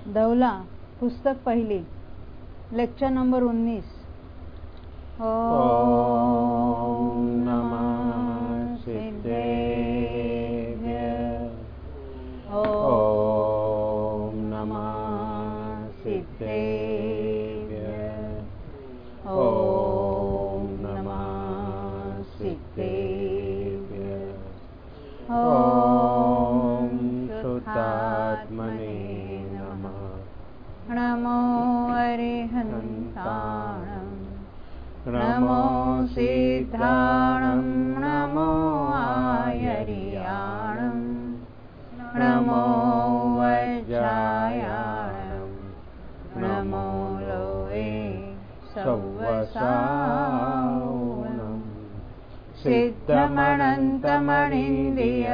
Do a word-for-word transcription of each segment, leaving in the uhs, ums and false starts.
धवला पुस्तक पहिली, lecture number उन्नीस। ओम नमः सिद्धेभ्य। ओम नमः सिद्धेभ्य। ओम नमः सिद्धेभ्य। ओम शुद्धात्मने नमः। नमो अरिहन्ताणं, नमो सिद्धाणं, नमो आयर्याणं, नमो वज्रायाणं, नमो लोवे सव्वसावनं। सिद्धमनन्तमणीन्द्रिय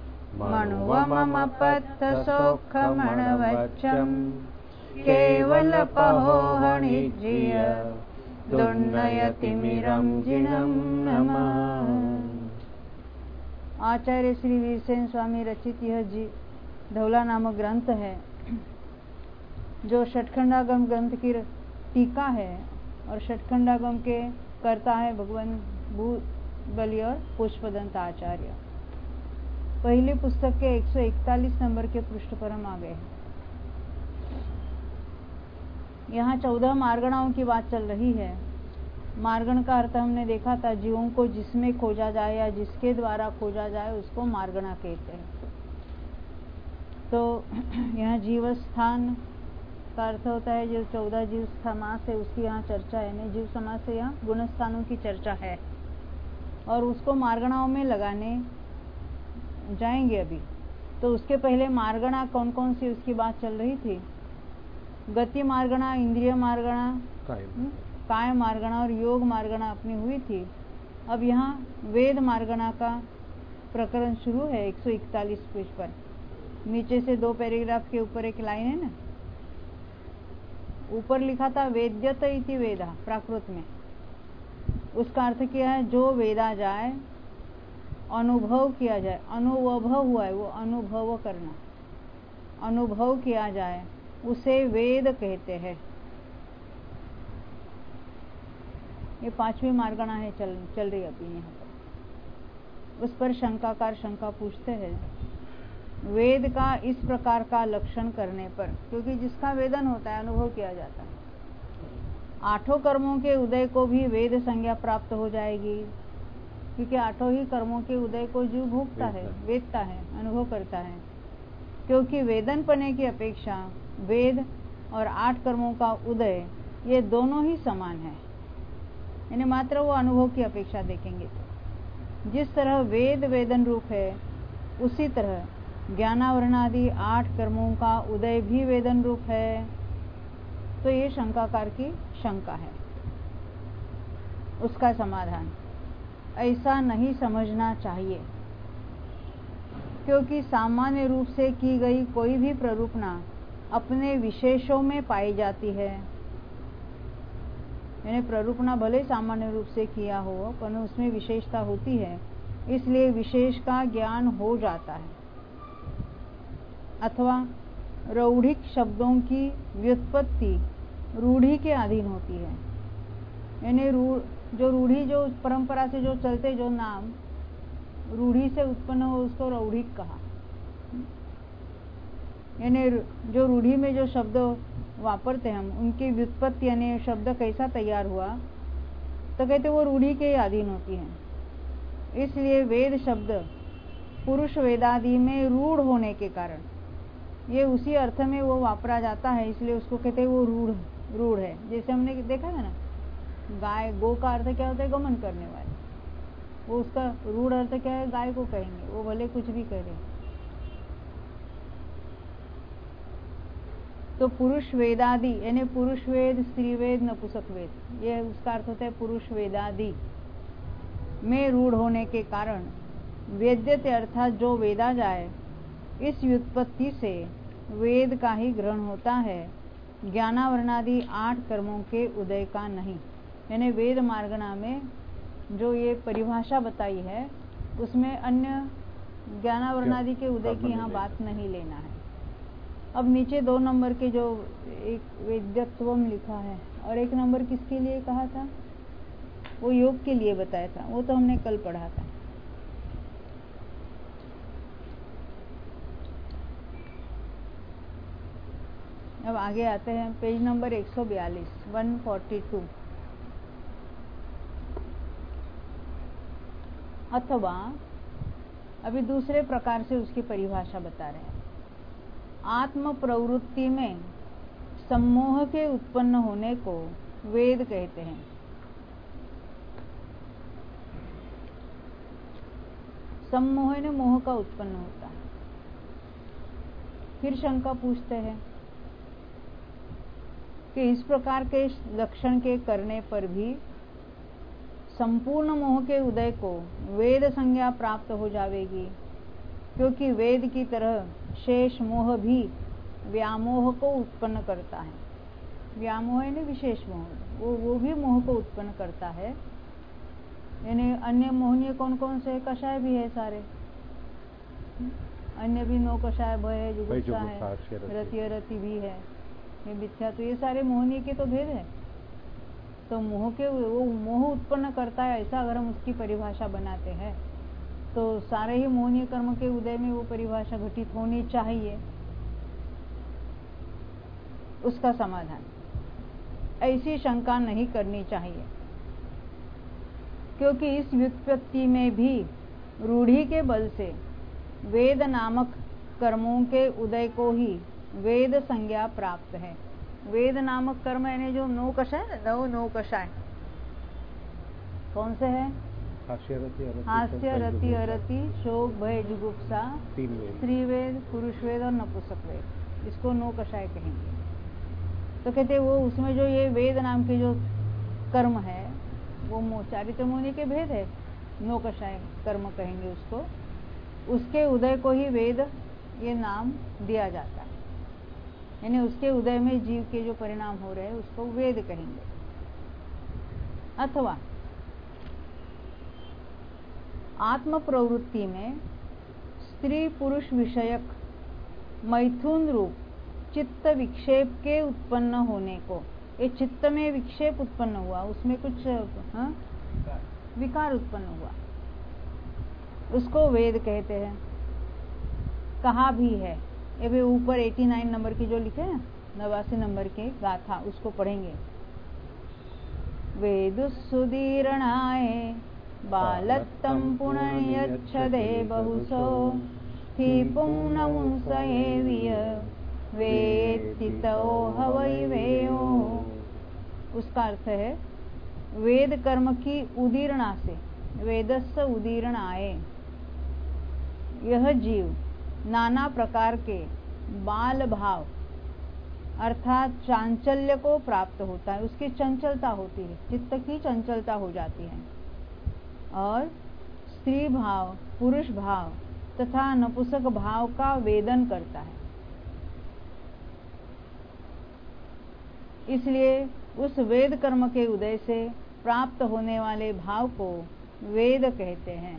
मणुवमपत्तसोखमणवच्चं केवलपहोहनिज्रिय दुर्नयतिमिरं जिनं नमः। आचार्य श्री वीरसेन स्वामी रचित यह जी धवला नामक ग्रंथ है, जो षटखंडागम ग्रंथ की टीका है और षटखंडागम के कर्ता है भगवान भूबली और पुष्पदंत आचार्य। पहली पुस्तक के एक सौ इकतालीस नंबर के पृष्ठ पर हम आ गए हैं। यहाँ चौदह मार्गणाओं की बात चल रही है। मार्गण का अर्थ हमने देखा था, जीवों को जिसमें खोजा जाए या जिसके द्वारा खोजा जाए उसको मार्गणा कहते हैं। तो यहाँ जीव स्थान का अर्थ होता है जो चौदह जीव समास है उसकी यहाँ चर्चा है। नहीं, जीव समास से यहाँ गुण स्थानों की चर्चा है और उसको मार्गणाओं में लगाने जाएंगे अभी। तो उसके पहले मार्गणा कौन कौन सी उसकी बात चल रही थी। गति मार्गणा, इंद्रिय मार्गणा, काय मार्गणा और योग मार्गणा अपनी हुई थी। अब यहाँ वेद मार्गणा का प्रकरण शुरू है एक सौ इकतालीस पेज पर। नीचे से दो पैराग्राफ के ऊपर एक लाइन है ना, ऊपर लिखा था वेद्यत इति वेदा प्राकृत में। उसका अर्थ क्या है, जो वेदा जाए, अनुभव किया जाए। अनुभव हुआ है वो अनुभव करना, अनुभव किया जाए उसे वेद कहते हैं। ये पांचवी मार्गणा है चल चल रही अभी यहाँ पर। उस पर शंकाकार शंका पूछते हैं वेद का इस प्रकार का लक्षण करने पर, क्योंकि जिसका वेदन होता है अनुभव किया जाता है, आठों कर्मों के उदय को भी वेद संज्ञा प्राप्त हो जाएगी, क्योंकि आठों ही कर्मों के उदय को जीव भोगता है, वेदता है, अनुभव करता है। क्योंकि वेदन पने की अपेक्षा वेद और आठ कर्मों का उदय ये दोनों ही समान है। यानी मात्र वो अनुभव की अपेक्षा देखेंगे तो जिस तरह वेद वेदन रूप है, उसी तरह ज्ञानावरणादि आठ कर्मों का उदय भी वेदन रूप है। तो ये शंकाकार की शंका है। उसका समाधान, ऐसा नहीं समझना चाहिए, क्योंकि सामान्य रूप से की गई कोई भी प्ररूपणा अपने विशेषों में पाई जाती है। यानी प्ररूपणा भले सामान्य रूप से किया हो पर उसमें विशेषता होती है, इसलिए विशेष का ज्ञान हो जाता है। अथवा रौढ़िक शब्दों की व्युत्पत्ति रूढ़ी के अधीन होती है। यानी जो रूढ़ी, जो परंपरा से जो चलते जो नाम रूढ़ी से उत्पन्न हो उसको रौढ़िक कहा। यानी जो रूढ़ी में जो शब्द वापरते हम, उनकी व्युत्पत्ति यानी शब्द कैसा तैयार हुआ तो कहते वो रूढ़ी के अधीन होती है। इसलिए वेद शब्द पुरुष वेदादि में रूढ़ होने के कारण ये उसी अर्थ में वो वापरा जाता है, इसलिए उसको कहते हैं वो रूढ़ रूढ़ है। जैसे हमने देखा था ना, गाय, गो का अर्थ क्या होता है, गमन करने वाले। वो उसका रूढ़ अर्थ क्या है, गाय को कहेंगे, वो भले कुछ भी करे। तो पुरुष वेदादि यानी पुरुष वेद, स्त्री वेद, नपुंसक वेद, ये उसका अर्थ होता है पुरुष वेदादि में रूढ़ होने के कारण वेद्यते अर्थात जो वेदा जाए, इस व्युत्पत्ति से वेद का ही ग्रहण होता है, ज्ञानावरणादि आठ कर्मों के उदय का नहीं। यानी वेद मार्गणा में जो ये परिभाषा बताई है उसमें अन्य ज्ञानावरणादि के उदय की यहाँ बात नहीं लेना है। अब नीचे दो नंबर के जो एक वेद्यत्वम लिखा है और एक नंबर किसके लिए कहा था? वो योग के लिए बताया था, वो तो हमने कल पढ़ा था। अब आगे आते हैं पेज नंबर एक सौ बयालीस, एक सौ बयालीस। अथवा अभी दूसरे प्रकार से उसकी परिभाषा बता रहे हैं। आत्म प्रवृत्ति में सम्मोह के उत्पन्न होने को वेद कहते हैं। सम्मोह ने मोह का उत्पन्न होता है। फिर शंका पूछते हैं कि इस प्रकार के लक्षण के करने पर भी संपूर्ण मोह के उदय को वेद संज्ञा प्राप्त हो जाएगी, क्योंकि वेद की तरह शेष मोह भी व्यामोह को उत्पन्न करता है। व्यामोह यानी विशेष मोह, वो वो भी मोह को उत्पन्न करता है। यानी अन्य मोहनीय कौन कौन से? कषाय भी है सारे, अन्य भी नौ कषाय, भय है, जुगुप्सा है, रति अरति भी है, ये मिथ्या, तो ये सारे मोहनीय के तो भेद है। तो मोह के वो मोह उत्पन्न करता है, ऐसा अगर हम उसकी परिभाषा बनाते हैं तो सारे ही मोहनीय कर्म के उदय में वो परिभाषा घटित होनी चाहिए। उसका समाधान, ऐसी शंका नहीं करनी चाहिए, क्योंकि इस व्युत्पत्ति में भी रूढ़ी के बल से वेद नामक कर्मों के उदय को ही वेद संज्ञा प्राप्त है। वेद नामक कर्म यानी जो नौ कषाय, नौ नौ कषाय कौन से है? हास्य, रति, अरति, शोक, भय, जुगुप्सा, स्त्रीवेद, पुरुषवेद और नपुंसक वेद, इसको नौ कषाय कहेंगे। तो कहते वो उसमें जो ये वेद नाम के जो कर्म है वो चारित्र मुनि के भेद है, नौ कषाय कर्म कहेंगे उसको। उसके उदय को ही वेद ये नाम दिया जाता है, यानी उसके उदय में जीव के जो परिणाम हो रहे हैं उसको वेद कहेंगे। अथवा आत्म प्रवृत्ति में स्त्री पुरुष विषयक मैथुन रूप चित्त विक्षेप के उत्पन्न होने को, ये चित्त में विक्षेप उत्पन्न हुआ, उसमें कुछ हा? विकार उत्पन्न हुआ, उसको वेद कहते हैं। कहा भी है, ये भी ऊपर नवासी नंबर की जो लिखे हैं, नवासी नंबर के गाथा, उसको पढ़ेंगे। वेद सुदीर्णाय बालत्तम पुनर्यच्छदे बहुसो स्थिपुंनमुंसयेविय वेत्तितो हवै वेयो। उसका अर्थ है वेद कर्म की उदीर्णा से, वेदस्य उदीर्णाय, यह जीव नाना प्रकार के बाल भाव अर्थात चांचल्य को प्राप्त होता है, उसकी चंचलता होती है, चित्त की चंचलता हो जाती है, और स्त्री भाव, पुरुष भाव तथा नपुंसक भाव का वेदन करता है। इसलिए उस वेद कर्म के उदय से प्राप्त होने वाले भाव को वेद कहते हैं।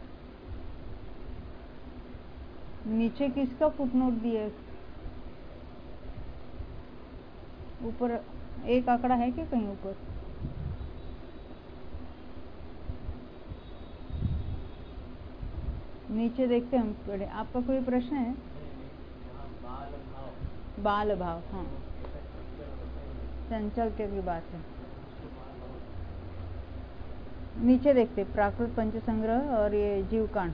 नीचे किसका फुटनोट दिया? ऊपर एक आंकड़ा है क्या कहीं ऊपर? नीचे देखते हम पढ़े। आपका कोई प्रश्न है? बाल भाव, हाँ, चंचलता की बात है। नीचे देखते प्राकृत पंचसंग्रह और ये जीवकांड।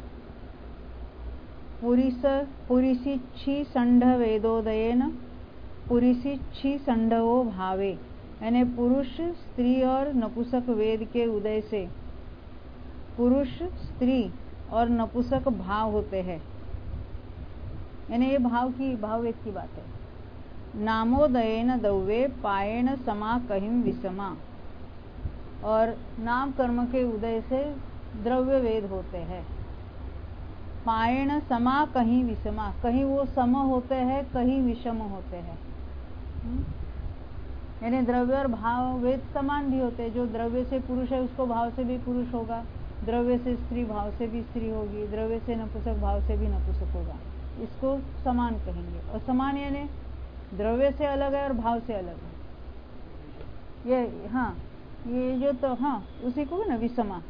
पुरीस पुरीसी छी संढ वेदोदयेन पुरीसी छी संढवो भावे, यानी पुरुष स्त्री और नपुंसक वेद के उदय से पुरुष स्त्री और नपुंसक भाव होते हैं, यानी ये भाव की भाव वेद की बात है। नामोदयेन दौवे पायेण समा कहिम विषमा, और नाम कर्म के उदय से द्रव्य वेद होते हैं। पायेण समा कहीं विषमा, कहीं वो सम होते हैं, कहीं विषम होते हैं, यानी द्रव्य और भाव वेद समान भी होते हैं। जो द्रव्य से पुरुष है उसको भाव से भी पुरुष होगा, द्रव्य से स्त्री भाव से भी स्त्री होगी, द्रव्य से नपुंसक भाव से भी नपुंसक होगा। इसको समान कहेंगे। और समान यानी द्रव्य से अलग है और भाव से अलग है। ये हाँ, ये जो तो हाँ उसी को ना विषमा,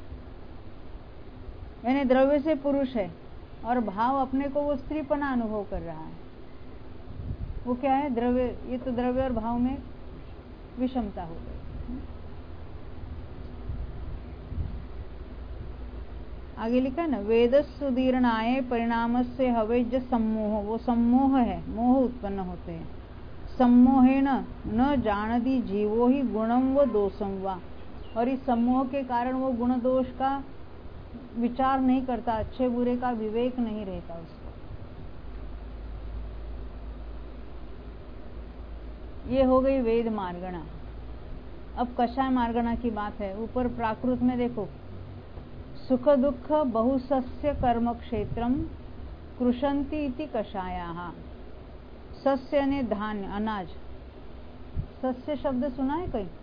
यानी द्रव्य से पुरुष है और भाव अपने को वो स्त्रीपना अनुभव कर रहा है। वो क्या है? द्रव्य। ये तो द्रव्य और भाव में विषमता हो गई। आगे लिखा ना, वेदस्सुदीर्णाय परिणाम से हवेज सम्मोह। वो सम्मोह है, मोह उत्पन्न होते हैं। सम्मोहेन न जानती जीवो ही गुणम व दोषम वा। और इस सम्मोह के कारण वो गुण दोष का विचार नहीं करता, अच्छे बुरे का विवेक नहीं रहता उसको। ये हो गई वेद मार्गणा। अब कषाय मार्गणा की बात है। ऊपर प्राकृत में देखो, सुख दुख बहुसस्य कर्म क्षेत्रम कृषन्ति इति कषायाः। सस्य ने धान्य, अनाज। सस्य शब्द सुना है कहीं?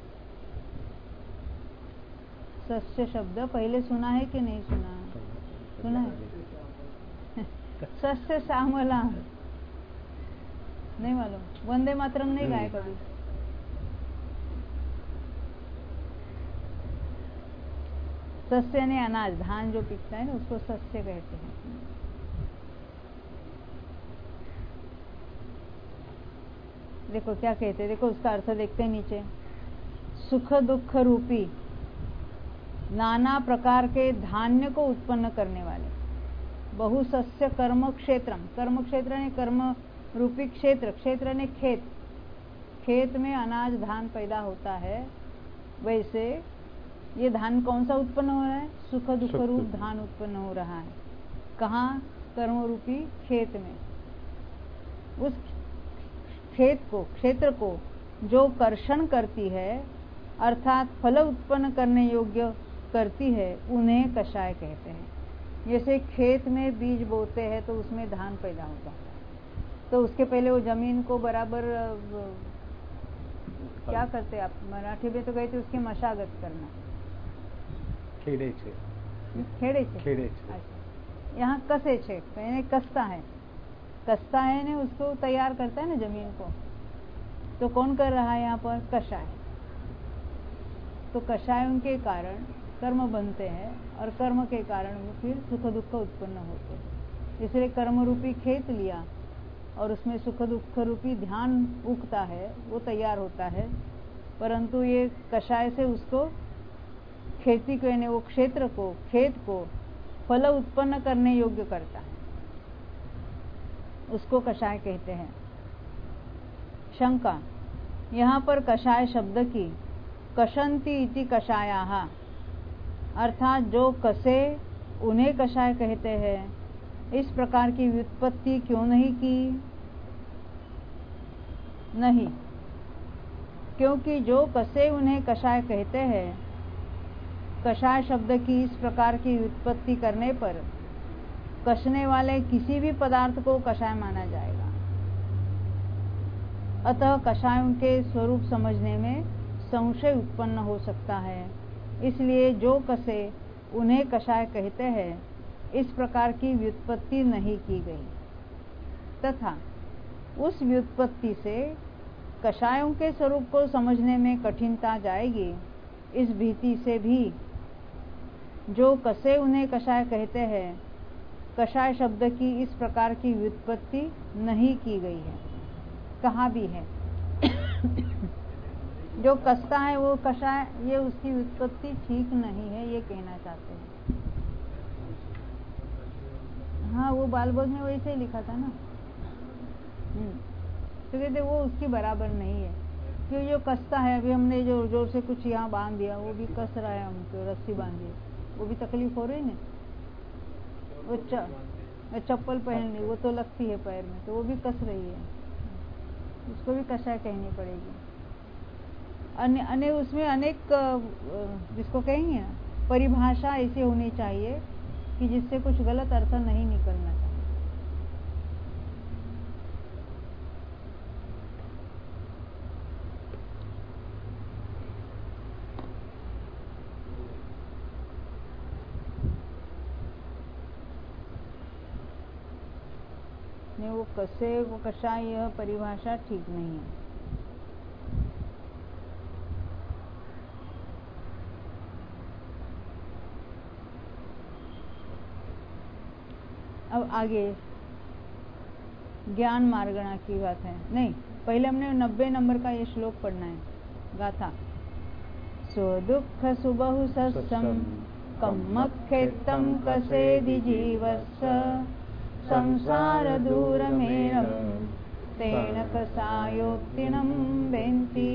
सस्य शब्द पहले सुना है कि नहीं सुना? सुना है? सस्य श्यामला नहीं मालूम? वंदे मातरम नहीं गाए कभी? सस्य ने अनाज, धान जो पिकता है ना उसको सस्य कहते हैं। देखो क्या कहते हैं, देखो उसका अर्थ देखते हैं नीचे। सुख दुख रूपी नाना प्रकार के धान्य को उत्पन्न करने वाले बहुसस्य कर्म क्षेत्रम। कर्म क्षेत्र ने कर्म रूपी क्षेत्र, क्षेत्र ने खेत। खेत में अनाज धान पैदा होता है। वैसे ये धान कौन सा उत्पन्न हो रहा है? सुख दुख रूप धान उत्पन्न हो रहा है। कहाँ? कर्म रूपी खेत में। उस खेत को, क्षेत्र को जो कर्षण करती है अर्थात फल उत्पन्न करने योग्य करती है, उन्हें कषाय कहते हैं। जैसे खेत में बीज बोते हैं तो उसमें धान पैदा होता है, तो उसके पहले वो जमीन को बराबर क्या करते आप मराठी में तो कहते उसकी मशागत करना। खेड़े छे खेड़े छे खेड़े छे अच्छा, यहाँ कसे छे यानी कसता है। कसता है ने उसको तैयार करता है ना जमीन को। तो कौन कर रहा है यहाँ पर? कषाय। तो कषाय उनके कारण कर्म बनते हैं और कर्म के कारण वो फिर सुख दुख उत्पन्न होते हैं। इसलिए कर्म रूपी खेत लिया और उसमें सुख दुख रूपी ध्यान उगता है, वो तैयार होता है। परंतु ये कषाय से उसको खेती को यानी वो क्षेत्र को, खेत को फल उत्पन्न करने योग्य करता है, उसको कषाय कहते हैं। शंका, यहाँ पर कषाय शब्द की कषंती इति कषायाः अर्थात जो कसे उन्हें कषाय कहते हैं, इस प्रकार की व्युत्पत्ति क्यों नहीं की? नहीं, क्योंकि जो कसे उन्हें कषाय कहते हैं, कषाय शब्द की इस प्रकार की व्युत्पत्ति करने पर कसने वाले किसी भी पदार्थ को कषाय माना जाएगा। अतः कषायों के स्वरूप समझने में संशय उत्पन्न हो सकता है। इसलिए जो कसे उन्हें कषाय कहते हैं, इस प्रकार की व्युत्पत्ति नहीं की गई तथा उस व्युत्पत्ति से कषायों के स्वरूप को समझने में कठिनता जाएगी। इस भीति से भी जो कसे उन्हें कषाय कहते हैं, कषाय शब्द की इस प्रकार की व्युत्पत्ति नहीं की गई है। कहाँ भी है जो कसता है वो कषाय, ये उसकी व्युत्पत्ति ठीक नहीं है, ये कहना चाहते हैं। हाँ, वो बालबोध में वैसे ही लिखा था ना। तो कहते वो उसकी बराबर नहीं है, क्यों? जो कसता है, अभी हमने जो जोर से कुछ यहाँ बांध दिया, वो भी कस रहा है हमको, रस्सी बांधी, वो भी तकलीफ हो रही ना। वो च, चप्पल पहन ली, वो तो लगती है पैर में, तो वो भी कस रही है, उसको भी कषाय कहनी पड़ेगी। अन्य अन्य उसमें अनेक जिसको कहेंगे ना, परिभाषा ऐसी होनी चाहिए कि जिससे कुछ गलत अर्थ नहीं निकलना चाहिए। नहीं, वो कसे वो कषाय, यह परिभाषा ठीक नहीं है। अब आगे ज्ञान मार्गणा की बात है। नहीं, पहले हमने नब्बे नंबर का ये श्लोक पढ़ना है, गाथा। सो दुख सुबहु सत्सम कम्मखेत्तम कसेदि जीवस्य संसार दूरमेरम तेन कसायोत्तिणं वेन्ति।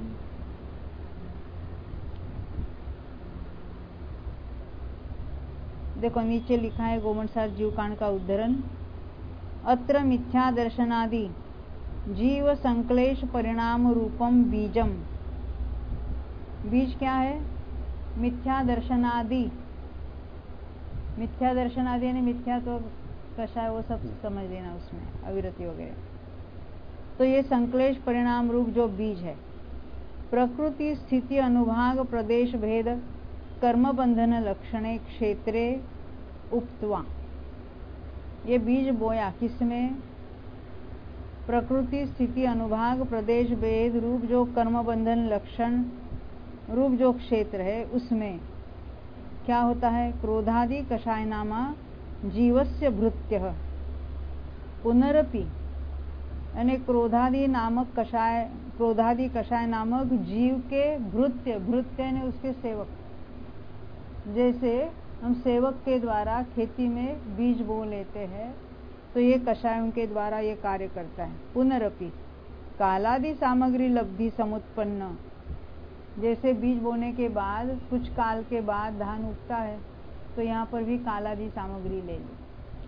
देखो नीचे लिखा है गोमनसार जीवकांड का उद्धरण। अत्र मिथ्या दर्शनादि जीव संक्लेश परिणाम रूपम बीजम। बीज क्या है? मिथ्या दर्शनादि। मिथ्या दर्शनादि यानी मिथ्या तो कषाय वो सब समझ लेना, उसमें अविरति वगैरह। तो ये संक्लेश परिणाम रूप जो बीज है, प्रकृति स्थिति अनुभाग प्रदेश भेद कर्म बंधन लक्षणे क्षेत्रे उक्त्वा। ये बीज बोया किसमें? प्रकृति स्थिति अनुभाग प्रदेश भेद रूप जो कर्म बंधन लक्षण रूप जो क्षेत्र है, उसमें क्या होता है? क्रोधादि कषाय नामा जीवस्य भृत्यः पुनरपि, यानी क्रोधादि नामक कषाय, क्रोधादि कषाय नामक जीव के भृत्य, भृत्य यानी उसके सेवक। जैसे हम सेवक के द्वारा खेती में बीज बो लेते हैं, तो ये कषाय उनके द्वारा ये कार्य करता है। पुनरपि कालादि सामग्री लब्धि समुत्पन्न, जैसे बीज बोने के बाद कुछ काल के बाद धान उगता है, तो यहाँ पर भी कालादि सामग्री ले ली।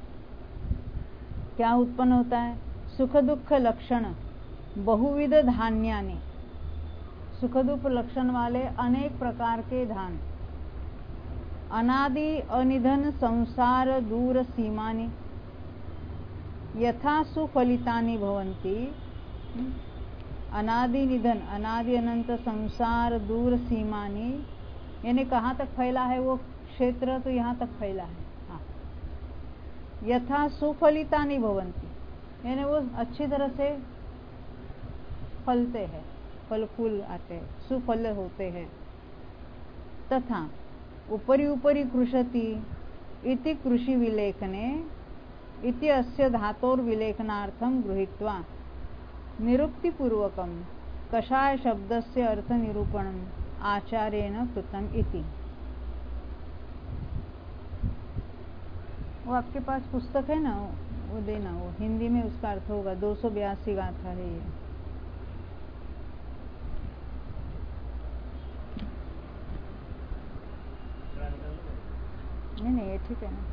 क्या उत्पन्न होता है? सुख दुख लक्षण बहुविध धान्यानि, सुख दुख लक्षण वाले अनेक प्रकार के धान। अनादि अनिधन संसार दूर सीमानि यथा सुफलितानि भवन्ति। अनादि निधन, अनादि अनंत संसार दूर सीमानि, यानी कहाँ तक फैला है वो क्षेत्र? तो यहाँ तक फैला है। हाँ, यथा सुफलितानि भवन्ति, यानी वो अच्छी तरह से फलते हैं, फल फूल आते हैं, सुफल होते हैं। तथा उपरि उपरि कृषति इति कृषि विलेखने इति अस्य धातोर विलेखनार्थम गृहीत्वा निरुक्ति पूर्वकम कषाय शब्दस्य अर्थ निरूपणम आचार्येण कृतम इति। वो आपके पास पुस्तक है ना, वो देना, वो हिंदी में उसका अर्थ होगा। दो सौ बयासी गाथा है ये। नहीं नहीं, ये ठीक है ना।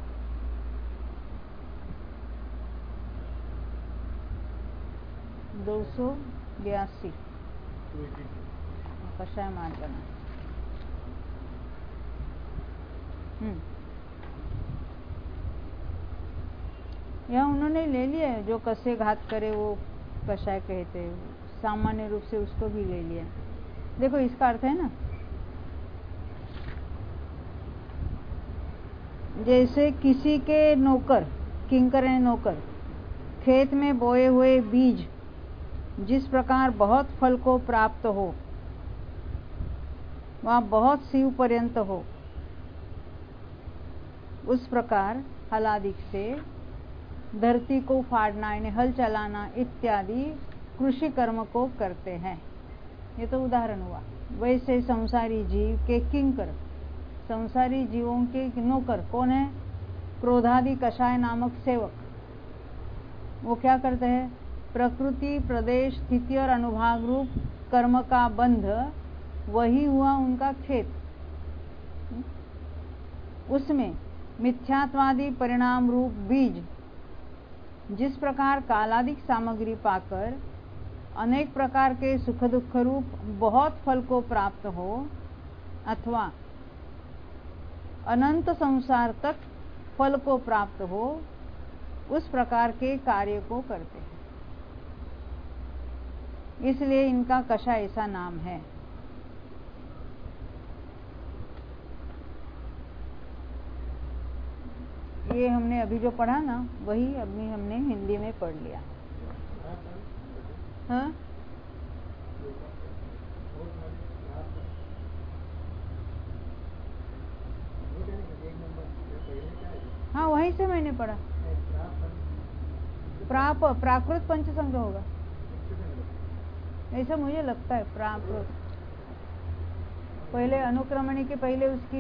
दो सौ बयासी कषाय मार्गणा। हम्म यह उन्होंने ले लिया है, जो कसे घात करे वो कषाय कहते हैं, सामान्य रूप से उसको भी ले लिया। देखो इसका अर्थ है ना, जैसे किसी के नौकर, किंकर है नौकर, खेत में बोए हुए बीज जिस प्रकार बहुत फल को प्राप्त हो, वह बहुत सीव पर्यंत हो, उस प्रकार हलादिक से धरती को फाड़ना यानी हल चलाना इत्यादि कृषि कर्म को करते हैं। ये तो उदाहरण हुआ। वैसे संसारी जीव के किंकर, संसारी जीवों के नौकर कौन है? क्रोधादि कषाय नामक सेवक। वो क्या करते हैं? प्रकृति प्रदेश स्थिति और अनुभाग रूप कर्म का बंध, वही हुआ उनका खेत। उसमें मिथ्यात्वादि परिणाम रूप बीज जिस प्रकार कालादिक सामग्री पाकर अनेक प्रकार के सुख दुख रूप बहुत फल को प्राप्त हो, अथवा अनंत संसार तक फल को प्राप्त हो, उस प्रकार के कार्य को करते हैं। इसलिए इनका कषाय ऐसा नाम है। ये हमने अभी जो पढ़ा ना, वही अभी हमने हिंदी में पढ़ लिया। हाँ हाँ वहीं से मैंने पढ़ा। प्राप प्राकृत पंचसंग्रह होगा, ऐसा मुझे लगता है। प्राकृत पहले अनुक्रमणी के पहले उसकी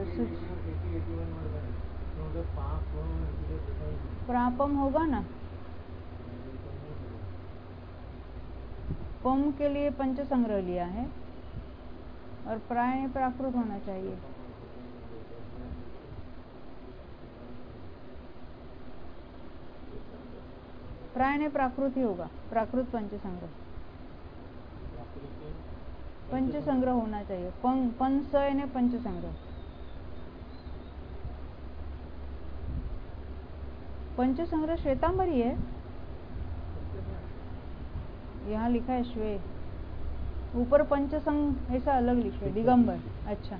प्रापम होगा ना। पम के लिए पंचसंग्रह लिया है और प्राय प्राकृत होना चाहिए। प्राय ने प्राकृत ही होगा, प्राकृत पंचसंग्रह। पंचसंग्रह होना चाहिए। पं पंच ने पंचसंग्रह। पंचसंग्रह श्वेतांबरी है, यहाँ लिखा है श्वे, ऊपर पंचसंग ऐसा अलग लिखा है, दिगंबर। अच्छा,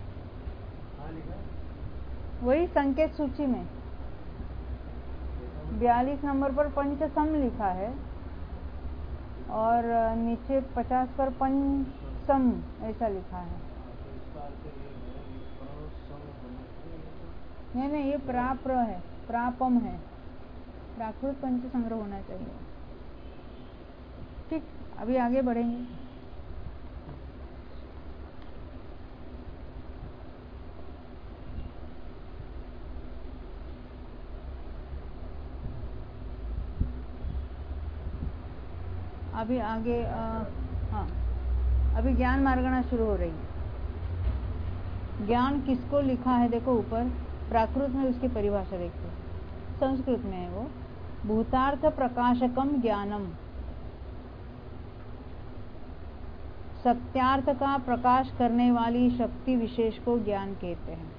वही संकेत सूची में बयालीस नंबर पर पंचसम लिखा है और नीचे पचास पर पंचसम ऐसा लिखा है। नहीं नहीं, ये प्राप्र है, प्रापम है। प्राकृत पंचसंग्रह होना चाहिए। ठीक, अभी आगे बढ़ेंगे। अभी आगे आ, हाँ अभी ज्ञान मार्गणा शुरू हो रही है। ज्ञान किसको लिखा है देखो ऊपर, प्राकृत में उसकी परिभाषा देखो, संस्कृत में है वो, भूतार्थ प्रकाशकम ज्ञानम, सत्यार्थ का प्रकाश करने वाली शक्ति विशेष को ज्ञान कहते हैं।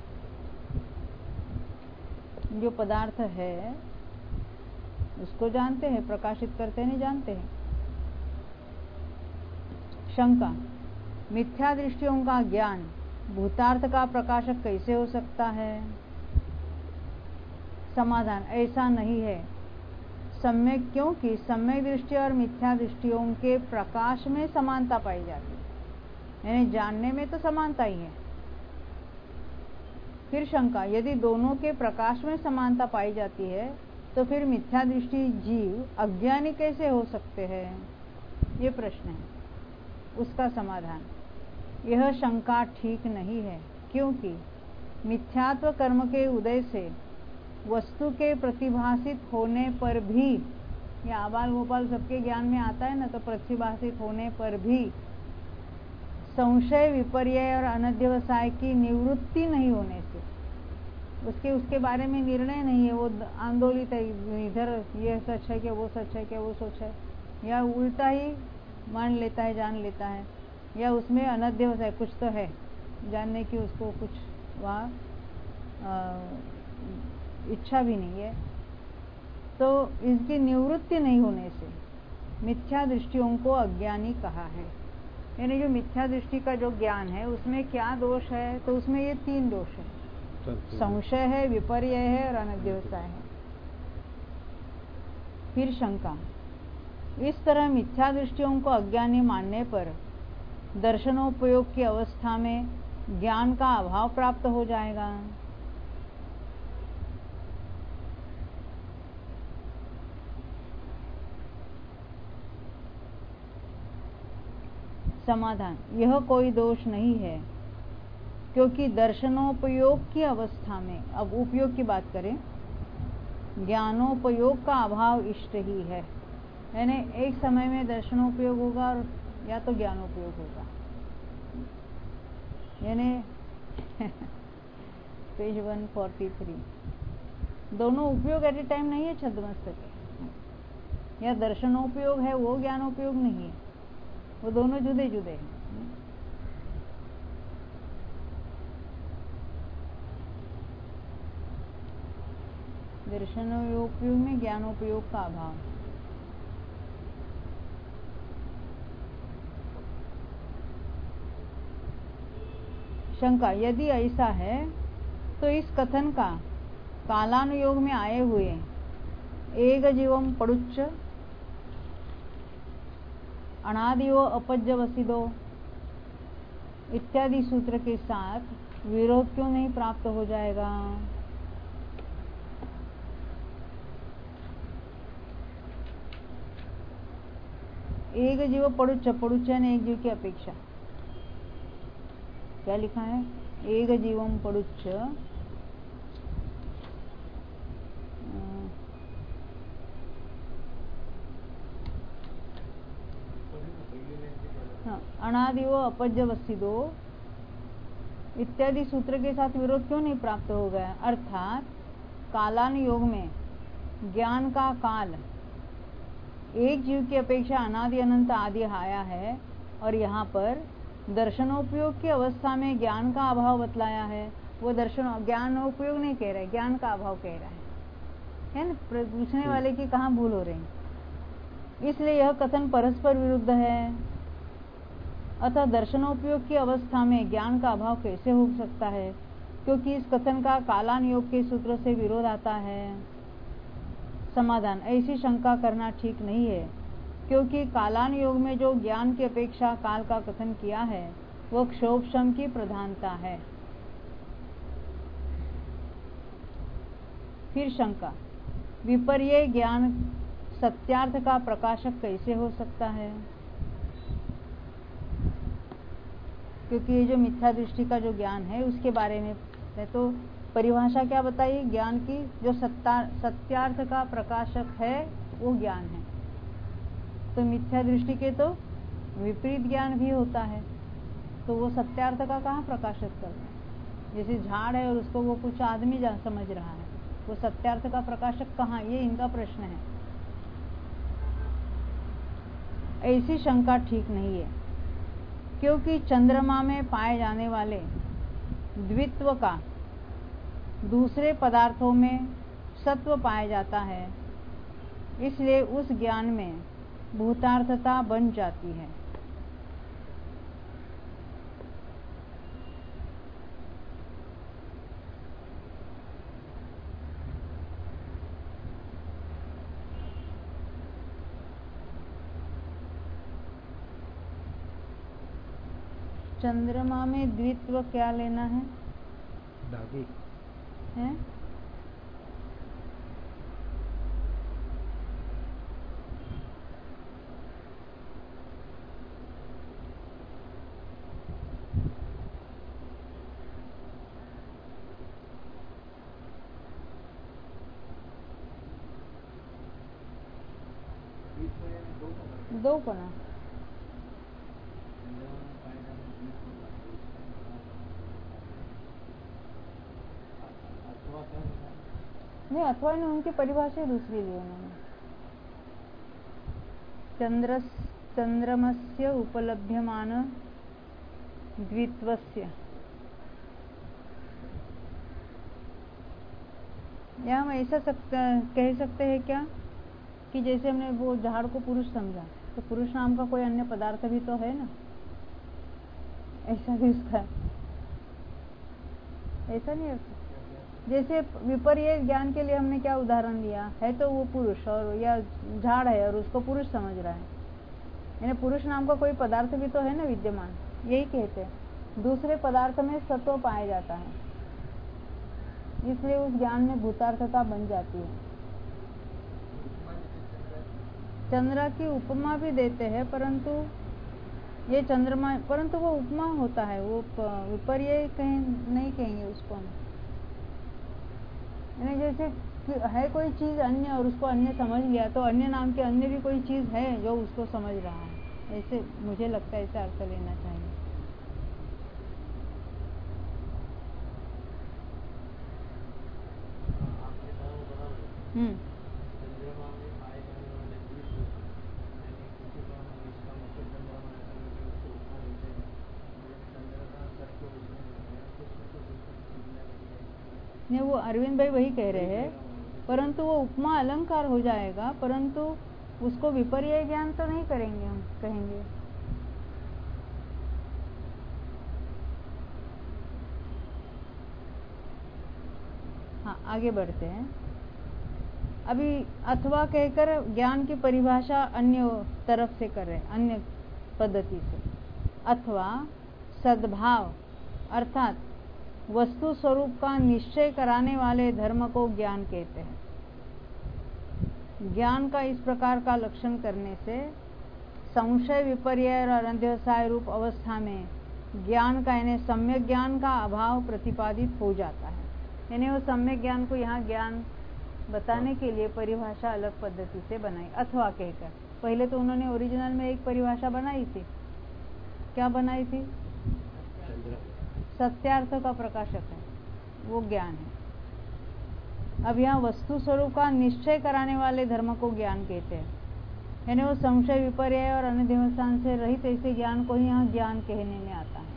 जो पदार्थ है उसको जानते हैं, प्रकाशित करते नहीं जानते हैं। शंका, मिथ्या दृष्टियों का ज्ञान भूतार्थ का प्रकाशक कैसे हो सकता है? समाधान, ऐसा नहीं है। सम्यक, क्योंकि सम्यक दृष्टि और मिथ्या दृष्टियों के प्रकाश में समानता पाई जाती है, यानी जानने में तो समानता ही है। फिर शंका, यदि दोनों के प्रकाश में समानता पाई जाती है तो फिर मिथ्या दृष्टि जीव अज्ञानी कैसे हो सकते हैं? ये प्रश्न है। उसका समाधान, यह शंका ठीक नहीं है, क्योंकि मिथ्यात्व कर्म के उदय से वस्तु के प्रतिभासित होने पर भी, या आबाल गोपाल सबके ज्ञान में आता है ना, तो प्रतिभासित होने पर भी संशय, विपर्यय और अनध्यवसाय की निवृत्ति नहीं होने से, उसके उसके बारे में निर्णय नहीं है, वो आंदोलित है, इधर ये सच है क्या, वो सच है क्या, वो सोच है, या उल्टा ही मान लेता है, जान लेता है, या उसमें अनध्यवसाय कुछ तो है जानने की, उसको कुछ वहाँ इच्छा भी नहीं है, तो इसकी निवृत्ति नहीं होने से मिथ्या दृष्टियों को अज्ञानी कहा है। यानी जो मिथ्या दृष्टि का जो ज्ञान है उसमें क्या दोष है? तो उसमें ये तीन दोष है, संशय है, विपर्यय है और अनध्यवसाय है। फिर शंका, इस तरह मिथ्या दृष्टियों को अज्ञानी मानने पर दर्शनोपयोग की अवस्था में ज्ञान का अभाव प्राप्त हो जाएगा। समाधान, यह कोई दोष नहीं है, क्योंकि दर्शनोपयोग की अवस्था में, अब उपयोग की बात करें, ज्ञानोपयोग का अभाव इष्ट ही है। यानी एक समय में दर्शनोपयोग होगा और या तो ज्ञानोपयोग होगा। यानी पेज वन फोर्टी थ्री, दोनों उपयोग एट ए टाइम नहीं है छद्मस्तक के, या दर्शनोपयोग है वो ज्ञानोपयोग नहीं है, वो दोनों जुदे जुदे हैं। दर्शनोपयोग में ज्ञानोपयोग का अभाव। शंका, यदि ऐसा है तो इस कथन का कालानुयोग में आए हुए एक जीवम पड़ुच्च अनादियो अपज्यवसिदो इत्यादि सूत्र के साथ विरोध क्यों नहीं प्राप्त हो जाएगा? एक जीव पड़ुच्च, पड़ुच्च ने एक जीव की अपेक्षा, क्या लिखा है? एक जीवम पड़ुच्च अनादिवो अपज्यवसिदो इत्यादि सूत्र के साथ विरोध क्यों नहीं प्राप्त हो गया? अर्थात कालानुयोग में ज्ञान का काल एक जीव की अपेक्षा अनादि अनंत आदि आया है, और यहाँ पर दर्शनोपयोग की अवस्था में ज्ञान का अभाव बतलाया है। वो दर्शन ज्ञानोपयोग नहीं कह रहे, ज्ञान का अभाव कह रहा है, है ना? पूछने वाले की कहाँ भूल हो रही। इसलिए यह कथन परस्पर विरुद्ध है। अतः दर्शनोपयोग की अवस्था में ज्ञान का अभाव कैसे हो सकता है? क्योंकि इस कथन का कालानुयोग के सूत्र से विरोध आता है। समाधान, ऐसी शंका करना ठीक नहीं है, क्योंकि कालानुयोग में जो ज्ञान की अपेक्षा काल का कथन किया है वह क्षोभशम की प्रधानता है। फिर शंका, विपर्य ज्ञान सत्यार्थ का प्रकाशक कैसे हो सकता है? क्योंकि ये जो मिथ्या दृष्टि का जो ज्ञान है उसके बारे में तो परिभाषा क्या बताई? ज्ञान की जो सत्ता सत्यार्थ का प्रकाशक है वो ज्ञान है। तो मिथ्या दृष्टि के तो विपरीत ज्ञान भी होता है, तो वो सत्यार्थ का कहाँ प्रकाशक करता है? जैसे झाड़ है और उसको वो कुछ आदमी समझ रहा है, वो सत्यार्थ का प्रकाशक कहाँ? ये इनका प्रश्न है। ऐसी शंका ठीक नहीं है, क्योंकि चंद्रमा में पाए जाने वाले द्वित्व का दूसरे पदार्थों में सत्व पाया जाता है, इसलिए उस ज्ञान में भूतार्थता बन जाती है। चंद्रमा में द्वित्व क्या लेना है? दागी है? दो पना नहीं, अथवा ने उनकी परिभाषा दूसरी ली उन्होंने। चंद्र चंद्रमस्य उपलभ्यमान द्वित्वस्य, या हम ऐसा सकते कह सकते हैं क्या कि जैसे हमने वो झाड़ को पुरुष समझा, तो पुरुष नाम का कोई अन्य पदार्थ भी तो है ना, ऐसा भी उसका ऐसा नहीं है। जैसे विपर्य ज्ञान के लिए हमने क्या उदाहरण लिया है, तो वो पुरुष और या झाड़ है और उसको पुरुष समझ रहा है, यानी पुरुष नाम का कोई पदार्थ भी तो है ना विद्यमान, यही कहते हैं। दूसरे पदार्थ में सत्व पाया जाता है, इसलिए उस ज्ञान में भूतार्थता बन जाती है। चंद्रा की उपमा भी देते हैं, परंतु ये चंद्रमा, परंतु वो उपमा होता है, वो विपर्य कहीं नहीं कहेंगे उसको हम। यानी जैसे है कोई चीज अन्य और उसको अन्य समझ लिया, तो अन्य नाम के अन्य भी कोई चीज है जो उसको समझ रहा है, ऐसे मुझे लगता है ऐसा अर्थ लेना चाहिए। हम्म नहीं, वो अरविंद भाई वही कह रहे हैं, परंतु वो उपमा अलंकार हो जाएगा, परंतु उसको विपर्य ज्ञान तो नहीं करेंगे हम, कहेंगे। हाँ, आगे बढ़ते हैं। अभी अथवा कहकर ज्ञान की परिभाषा अन्य तरफ से कर रहे हैं, अन्य पद्धति से। अथवा सद्भाव अर्थात वस्तु स्वरूप का निश्चय कराने वाले धर्म को ज्ञान कहते हैं। ज्ञान का इस प्रकार का लक्षण करने से संशय विपर्य और अनध्यवसाय रूप अवस्था में ज्ञान का यानी सम्यक ज्ञान का अभाव प्रतिपादित हो जाता है। यानी वो सम्यक ज्ञान को यहाँ ज्ञान बताने के लिए परिभाषा अलग पद्धति से बनाई, अथवा कहकर। पहले तो उन्होंने ओरिजिनल में एक परिभाषा बनाई थी, क्या बनाई थी? सत्यार्थ का प्रकाशक है, वो ज्ञान है। अब यहाँ वस्तु स्वरूप का निश्चय कराने वाले धर्म को ज्ञान कहते हैं। यानी वो संशय विपर्य और अनध्यवसान से रहित ऐसे ज्ञान को ही यहाँ ज्ञान कहने में आता है।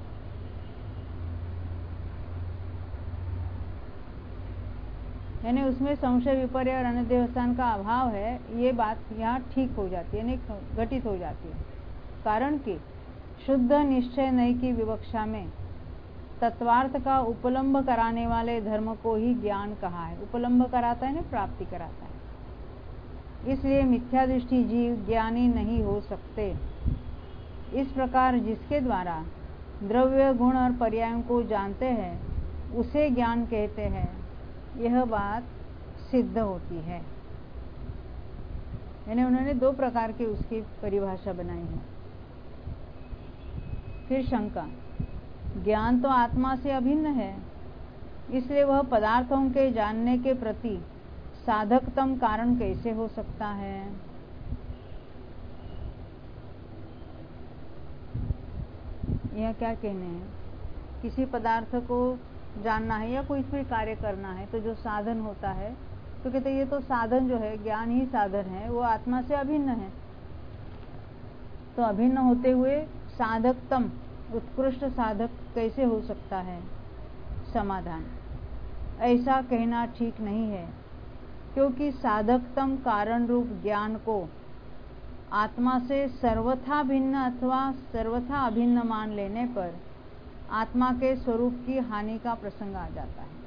यानी उसमें संशय विपर्य और अनध्यवसान का अभाव है, ये बात यहाँ ठीक हो जाती है, यानी घटित हो जाती है। कारण कि शुद्ध निश्चय नई की विवक्षा में तत्वार्थ का उपलम्ब कराने वाले धर्म को ही ज्ञान कहा है। उपलम्ब कराता है ना, प्राप्ति कराता है। इसलिए मिथ्या दृष्टि जीव ज्ञानी नहीं हो सकते। इस प्रकार जिसके द्वारा द्रव्य गुण और पर्यायों को जानते हैं उसे ज्ञान कहते हैं, यह बात सिद्ध होती है। यानी उन्होंने दो प्रकार की उसकी परिभाषा बनाई है। फिर शंका, ज्ञान तो आत्मा से अभिन्न है, इसलिए वह पदार्थों के जानने के प्रति साधकतम कारण कैसे हो सकता है? यह क्या कहने हैं? किसी पदार्थ को जानना है या कोई भी कार्य करना है तो जो साधन होता है, तो कहते ये तो साधन जो है, ज्ञान ही साधन है, वो आत्मा से अभिन्न है। तो अभिन्न होते हुए साधकतम उत्कृष्ट साधक कैसे हो सकता है? समाधान, ऐसा कहना ठीक नहीं है, क्योंकि साधकतम कारण रूप ज्ञान को आत्मा से सर्वथा भिन्न अथवा सर्वथा अभिन्न मान लेने पर आत्मा के स्वरूप की हानि का प्रसंग आ जाता है।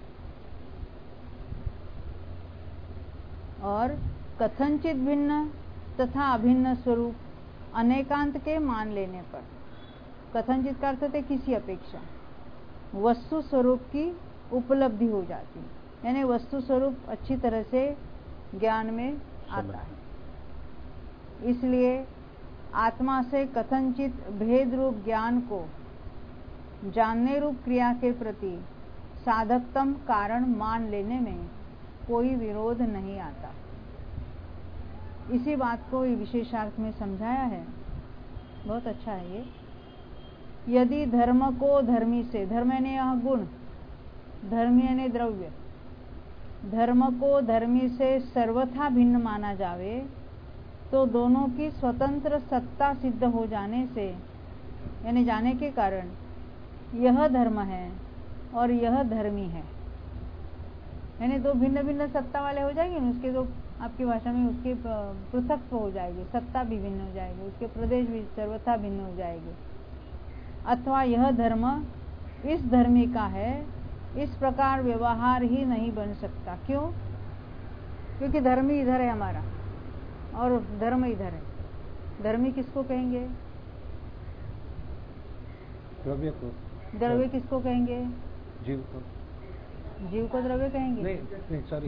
और कथनचित भिन्न तथा अभिन्न स्वरूप अनेकांत के मान लेने पर, कथनचित का अर्थ है किसी अपेक्षा, वस्तु स्वरूप की उपलब्धि हो जाती है। यानी वस्तु स्वरूप अच्छी तरह से ज्ञान में आता है। इसलिए आत्मा से कथनचित भेद रूप ज्ञान को जानने रूप क्रिया के प्रति साधकतम कारण मान लेने में कोई विरोध नहीं आता। इसी बात को विशेषार्थ में समझाया है, बहुत अच्छा है ये। यदि धर्म को धर्मी से, धर्म यानी यह गुण, धर्मी यानी द्रव्य, धर्म को धर्मी से सर्वथा भिन्न माना जावे तो दोनों की स्वतंत्र सत्ता सिद्ध हो जाने से, यानी जाने के कारण यह धर्म है और यह धर्मी है, यानी दो भिन्न भिन्न सत्ता वाले हो जाएंगे ना, उसके दो आपकी भाषा में उसके पृथकत्व हो जाएगी, सत्ता भी भिन्न हो जाएगी, उसके प्रदेश भी सर्वथा भिन्न हो जाएगी। अथवा यह धर्म इस धर्मी का है, इस प्रकार व्यवहार ही नहीं बन सकता। क्यों? क्योंकि धर्मी इधर है हमारा और धर्म इधर है। धर्मी किसको कहेंगे? द्रव्य को। द्रव्य किसको कहेंगे? जीव को। जीव को द्रव्य कहेंगे? नहीं नहीं सॉरी,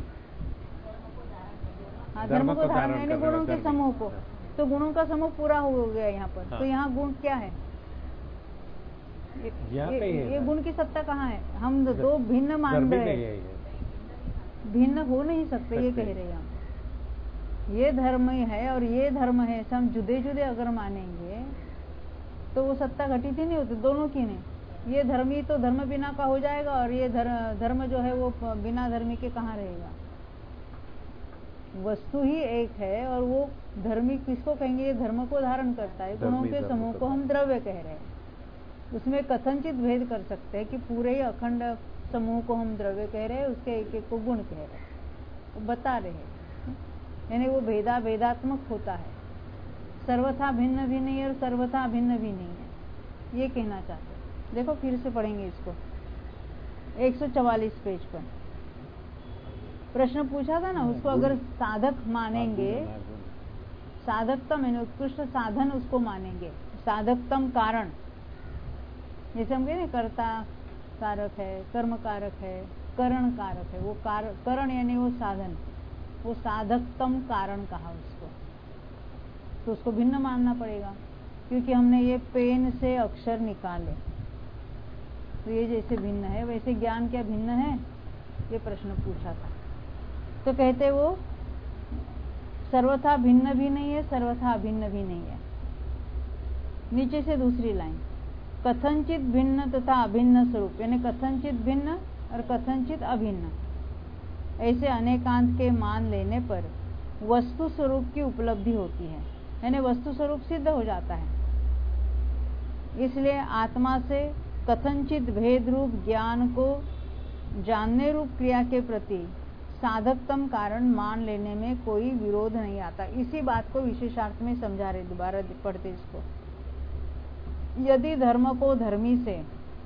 हाँ, धर्म को धारण यानी गुणों के समूह को। तो गुणों का समूह पूरा हो गया यहाँ पर। हाँ। तो यहाँ गुण क्या है? ये, ये, ये गुण की सत्ता कहाँ है? हम दो भिन्न मान रहे हैं, भिन्न हो नहीं सकते, ये कह रहे हैं हम। ये धर्म है और ये धर्म है, हम जुदे जुदे अगर मानेंगे तो वो सत्ता घटित ही नहीं होती, दोनों की नहीं। ये धर्मी तो धर्म बिना का हो जाएगा और ये धर्म धर्म जो है वो बिना धर्मी के कहाँ रहेगा। वस्तु ही एक है और वो धर्मी किसको कहेंगे? ये धर्म को धारण करता है। गुणों के समूह को हम द्रव्य कह रहे हैं। उसमें कथनचित भेद कर सकते हैं कि पूरे ही अखंड समूह को हम द्रव्य कह रहे हैं, उसके एक एक को गुण कह रहे हैं, वो बता रहे हैं। यानी वो भेदा भेदात्मक होता है, सर्वथा भिन्न भी नहीं है और सर्वथा भिन्न भी नहीं है, ये कहना चाहते हैं। देखो फिर से पढ़ेंगे इसको, एक सौ चवालीस पेज पर। प्रश्न पूछा था ना, उसको अगर साधक मानेंगे, साधकतम यानी उत्कृष्ट साधन उसको मानेंगे, साधकतम कारण, जैसे हम कहें ना कर्ता कारक है, कर्म कारक है, करण कारक है, वो कार, करण यानी वो साधन, वो साधकतम कारण कहा उसको, तो उसको भिन्न मानना पड़ेगा, क्योंकि हमने ये पेन से अक्षर निकाले, तो ये जैसे भिन्न है वैसे ज्ञान क्या भिन्न है, ये प्रश्न पूछा था। तो कहते वो सर्वथा भिन्न भी नहीं है, सर्वथा अभिन्न भी नहीं है। नीचे से दूसरी लाइन, कथनचित भिन्न तथा अभिन्न स्वरूप, यानी कथनचित भिन्न और कथनचित अभिन्न, ऐसे अनेकांत के मान लेने पर वस्तु स्वरूप की उपलब्धि होती है, यानी वस्तु स्वरूप सिद्ध हो जाता है। इसलिए आत्मा से कथनचित भेद रूप ज्ञान को जानने रूप क्रिया के प्रति साधकतम कारण मान लेने में कोई विरोध नहीं आता। इसी बात को विशेषार्थ में समझा रहे, दोबारा पढ़ते इसको। यदि धर्म को धर्मी से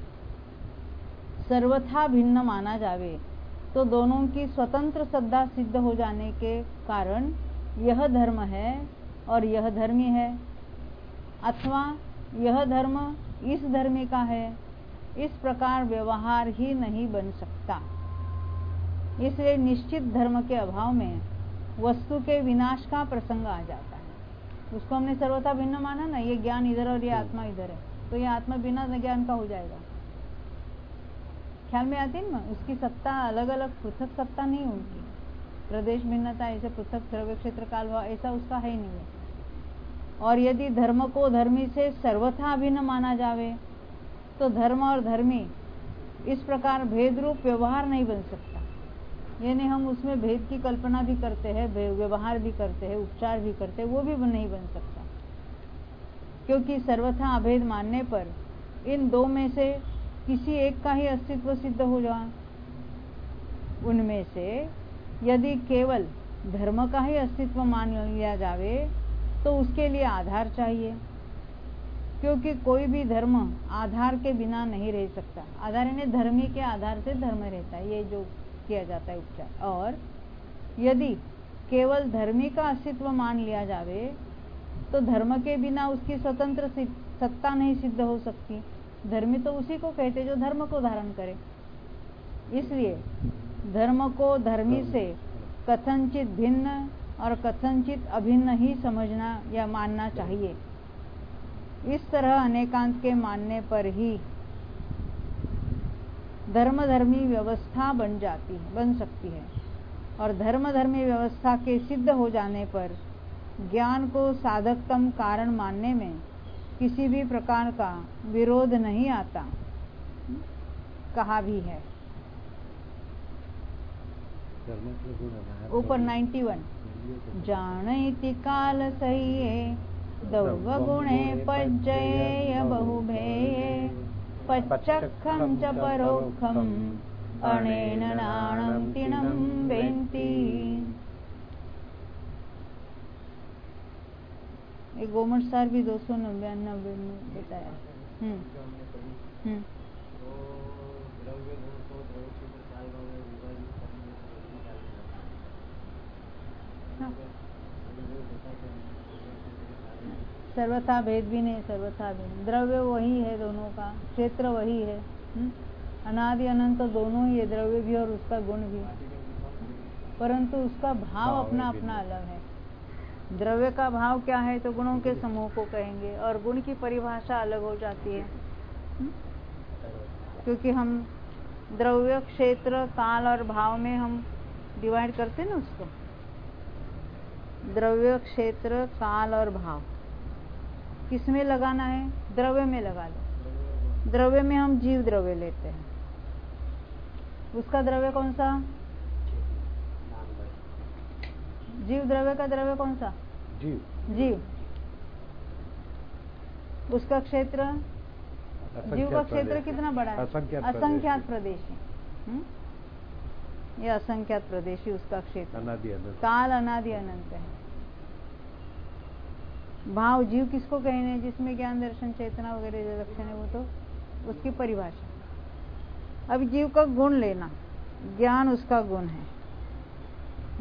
सर्वथा भिन्न माना जावे तो दोनों की स्वतंत्र सत्ता सिद्ध हो जाने के कारण यह धर्म है और यह धर्मी है, अथवा यह धर्म इस धर्मी का है, इस प्रकार व्यवहार ही नहीं बन सकता। इसलिए निश्चित धर्म के अभाव में वस्तु के विनाश का प्रसंग आ जाता है। उसको हमने सर्वथा भिन्न माना ना, ये ज्ञान इधर और ये आत्मा इधर है, तो ये आत्मा बिना ज्ञान का हो जाएगा। ख्याल में आती है ना, उसकी सत्ता अलग अलग, पृथक सत्ता नहीं उनकी, प्रदेश भिन्नता, ऐसे पृथक द्रव्य क्षेत्र काल भाव ऐसा उसका है ही नहीं है। और यदि धर्म को धर्मी से सर्वथा भिन्न माना जावे तो धर्म और धर्मी इस प्रकार भेद रूप व्यवहार नहीं बन सकता, यानी हम उसमें भेद की कल्पना भी करते हैं, व्यवहार भी करते हैं, उपचार भी करते हैं, वो भी नहीं बन सकता, क्योंकि सर्वथा अभेद मानने पर इन दो में से किसी एक का ही अस्तित्व सिद्ध हो जाए। उनमें से यदि केवल धर्म का ही अस्तित्व मान लिया जावे तो उसके लिए आधार चाहिए, क्योंकि कोई भी धर्म आधार के बिना नहीं रह सकता। आधार यानी धर्मी के आधार से धर्म रहता है, ये जो किया जाता है उपचार। और यदि केवल धर्मी का अस्तित्व मान लिया जावे तो धर्म के बिना उसकी स्वतंत्र सत्ता नहीं सिद्ध हो सकती। धर्मी तो उसी को कहते जो धर्म को धारण करे। इसलिए धर्म को धर्मी से कथनचित भिन्न और कथनचित अभिन्न ही समझना या मानना चाहिए। इस तरह अनेकांत के मानने पर ही धर्म धर्मी व्यवस्था बन जाती है, बन सकती है, और धर्म धर्मी व्यवस्था के सिद्ध हो जाने पर ज्ञान को साधकतम कारण मानने में किसी भी प्रकार का विरोध नहीं आता, कहा भी है। ऊपर नाइन्टी वन, जानैति काल सहिये दौव गुणे पज्जये बहुभेये पच्चखं च परोक्षं अनेन नाणं तिणं वेन्ति। ये गोमट सार भी दो सौ नब्यानवे में बताया। हम्म हम्म सर्वथा भेद भी नहीं, सर्वथा भेद, द्रव्य वही है, दोनों का क्षेत्र वही है, अनादि अनंत दोनों ही है, द्रव्य भी और उसका गुण भी, परंतु उसका भाव अपना अपना अलग है। द्रव्य का भाव क्या है तो गुणों के समूह को कहेंगे, और गुण की परिभाषा अलग हो जाती है, क्योंकि हम द्रव्य क्षेत्र काल और भाव में हम डिवाइड करते हैं ना उसको। द्रव्य क्षेत्र काल और भाव किस में लगाना है? द्रव्य में लगा लो। द्रव्य में हम जीव द्रव्य लेते हैं, उसका द्रव्य कौन सा? जीव द्रव्य का द्रव्य कौन सा? जीव। जीव। उसका क्षेत्र, जीव का क्षेत्र कितना बड़ा है? असंख्यात प्रदेशी। ये असंख्यात प्रदेशी उसका क्षेत्र। अनादि अनंत। काल अनादि अनंत है। भाव जीव किसको कहने हैं? जिसमें ज्ञान दर्शन चेतना वगैरह जो लक्षण है वो तो उसकी परिभाषा। अब जीव का गुण लेना, ज्ञान उसका गुण है,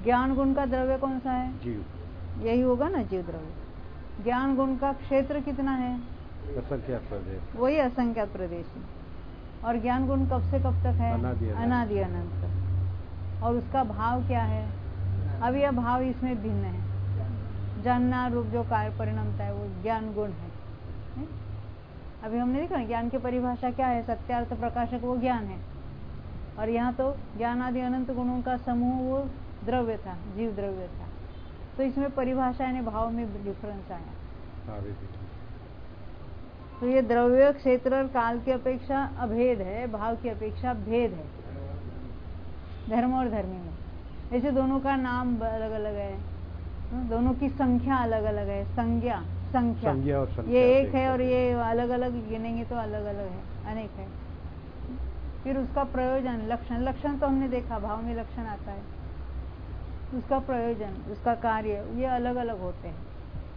ज्ञान गुण का द्रव्य कौन सा है? जीव। यही होगा ना, जीव द्रव्य। ज्ञान गुण का क्षेत्र कितना है? असंख्यात प्रदेश। वही असंख्यात प्रदेश है। और ज्ञान गुण कब से कब तक है? अनादि अनादि अनंत तक। और उसका भाव क्या है? अब यह भाव इसमें भिन्न है। जानना रूप जो कार्य परिणामता है वो ज्ञान गुण है। नहीं? अभी हमने देखा ज्ञान की परिभाषा क्या है? सत्यार्थ प्रकाशक वो ज्ञान है। और यहाँ तो ज्ञान आदि अनंत गुणों का समूह वो द्रव्य था, जीव द्रव्य था। तो इसमें परिभाषा यानी भाव में डिफरेंस आया। तो ये द्रव्य क्षेत्र और काल की अपेक्षा अभेद है, भाव की अपेक्षा भेद है धर्म और धर्मी में। ऐसे दोनों का नाम अलग अलग है, दोनों की संख्या अलग अलग है। संज्ञा संख्या, संज्ञा और संख्या ये एक है और ये अलग अलग गिनेंगे तो अलग अलग है, अनेक है। फिर उसका प्रयोजन, लक्षण, लक्षण तो हमने देखा भाव में लक्षण आता है। उसका प्रयोजन, उसका कार्य, ये अलग अलग होते हैं।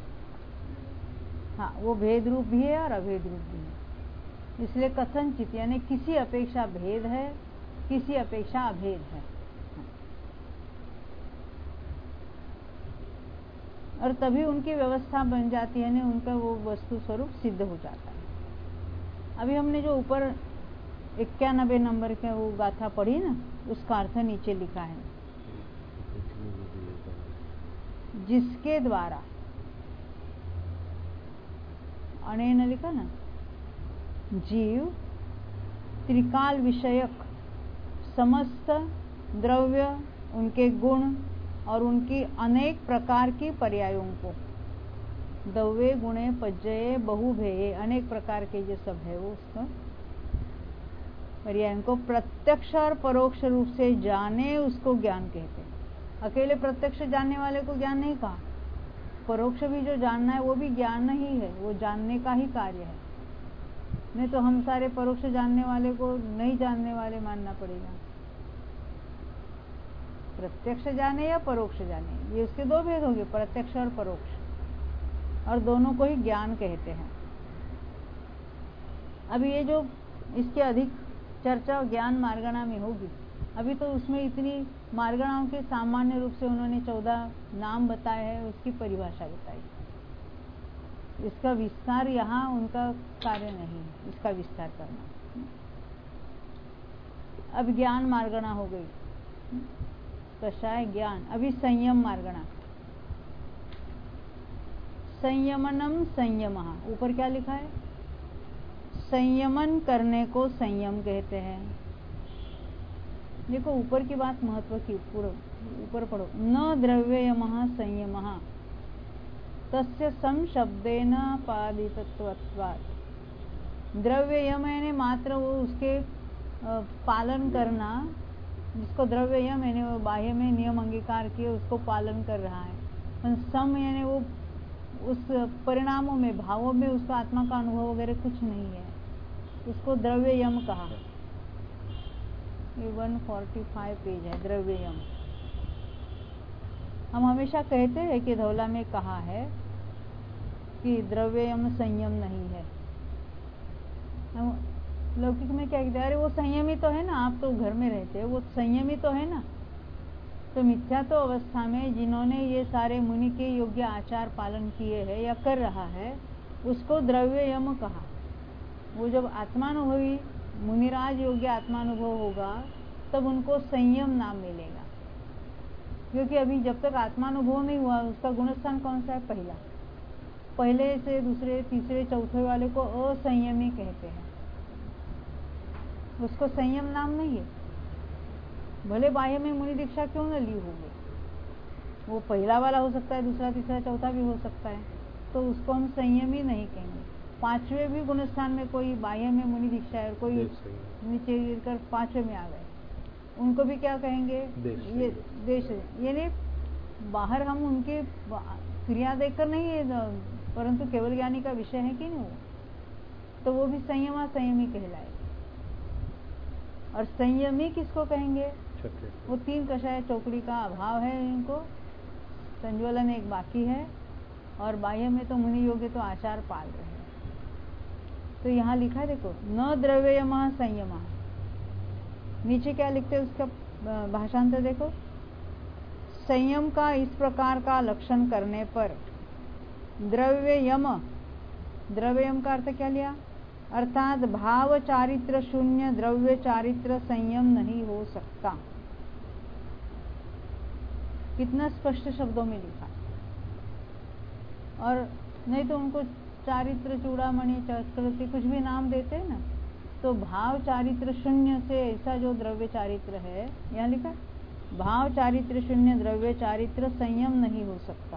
हाँ, वो भेद रूप भी है और अभेद रूप भी है। इसलिए कथनचित यानी किसी अपेक्षा भेद है, किसी अपेक्षा अभेद है। और तभी उनकी व्यवस्था बन जाती है, उनका वो वस्तु स्वरूप सिद्ध हो जाता है। अभी हमने जो ऊपर इक्यानबे नंबर के वो गाथा पढ़ी ना, उसका अर्थ नीचे लिखा है। जिसके द्वारा, अनेन लिखा ना, जीव त्रिकाल विषयक समस्त द्रव्य, उनके गुण और उनकी अनेक प्रकार की पर्यायों को, द्रव्य गुणे पज्जये बहुभेये, अनेक प्रकार के जो सब है वो उसका पर्यायों को प्रत्यक्ष और परोक्ष रूप से जाने, उसको ज्ञान कहते हैं। अकेले प्रत्यक्ष जानने वाले को ज्ञान नहीं कहा, परोक्ष भी जो जानना है वो भी ज्ञान ही है, वो जानने का ही कार्य है। नहीं तो हम सारे परोक्ष जानने वाले को नहीं जानने वाले मानना पड़ेगा। प्रत्यक्ष जाने या परोक्ष जाने, ये उसके दो भेद होंगे, प्रत्यक्ष और परोक्ष, और दोनों को ही ज्ञान कहते हैं। अभी ये जो इसके अधिक चर्चा ज्ञान मार्गणा में होगी, अभी तो उसमें इतनी मार्गणाओं के सामान्य रूप से उन्होंने चौदह नाम बताए हैं, उसकी परिभाषा बताई। इसका विस्तार यहाँ उनका कार्य नहीं है, इसका विस्तार करना। अब ज्ञान मार्गणा हो गई, कषाय ज्ञान। अभी संयम मार्गणा, संयमनम संयमः, ऊपर क्या लिखा है? संयमन करने को संयम कहते हैं। देखो ऊपर की बात महत्व की, पूरा ऊपर पढ़ो। न द्रव्ययमः संयमः तस्य सम शब्देन पादितत्वात्। द्रव्ययम यानी मात्र वो उसके पालन करना, जिसको द्रव्ययम यानी वो बाह्य में नियम अंगीकार किए उसको पालन कर रहा है। सम यानी वो उस परिणामों में, भावों में उसका आत्मा का अनुभव वगैरह कुछ नहीं है, उसको द्रव्ययम कहा। ये एक सौ पैंतालीस पेज है, द्रव्ययम। हम हमेशा कहते हैं कि धौला में कहा है कि द्रव्ययम संयम नहीं है। हम लौकिक में क्या कहते हैं? अरे वो संयमी तो है ना, आप तो घर में रहते हैं, वो संयमी तो है ना। तो मिथ्या तो अवस्था में जिन्होंने ये सारे मुनि के योग्य आचार पालन किए हैं या कर रहा है, उसको द्रव्ययम कहा। वो जब आत्मानुभवी मुनिराज योग्य आत्मानुभव होगा तब उनको संयम नाम मिलेगा। क्योंकि अभी जब तक आत्मानुभव नहीं हुआ, उसका गुणस्थान कौन सा है? पहला। पहले से दूसरे तीसरे चौथे वाले को असंयमी कहते हैं, उसको संयम नाम नहीं है। भले बाह्य में मुनि दीक्षा क्यों न ली होगी, वो पहला वाला हो सकता है, दूसरा तीसरा चौथा भी हो सकता है, तो उसको हम संयमी नहीं कहेंगे। पांचवें भी गुणस्थान में कोई बाह्य में मुनि दीक्षा है और कोई नीचे गिरकर पांचवें में आ गए, उनको भी क्या कहेंगे? ये देश, यानी बाहर हम उनके क्रिया देखकर नहीं, परंतु केवल ज्ञानी का विषय है कि नहीं वो, तो वो भी संयमा संयमी कहलाए। और संयमी किसको कहेंगे? वो तीन कषाय चौकड़ी का अभाव है इनको, संज्वलन एक बाकी है, और बाह्य में तो मुनि योग्य तो आचार पाल रहे हैं। तो यहाँ लिखा है देखो, न द्रव्ययमः संयमः। नीचे क्या लिखते हैं उसका भाषांतर देखो, संयम का इस प्रकार का लक्षण करने पर द्रव्य यम, द्रव्य यम का अर्थ क्या लिया, अर्थात भाव चारित्र शून्य द्रव्य चारित्र संयम नहीं हो सकता। कितना स्पष्ट शब्दों में लिखा। और नहीं तो उनको चारित्र चूड़ामणि चक्रवर्ती कुछ भी नाम देते हैं ना, तो भाव चारित्र शून्य से ऐसा जो द्रव्य चारित्र है, यहाँ लिखा भाव चारित्र शून्य द्रव्य चारित्र संयम नहीं हो सकता।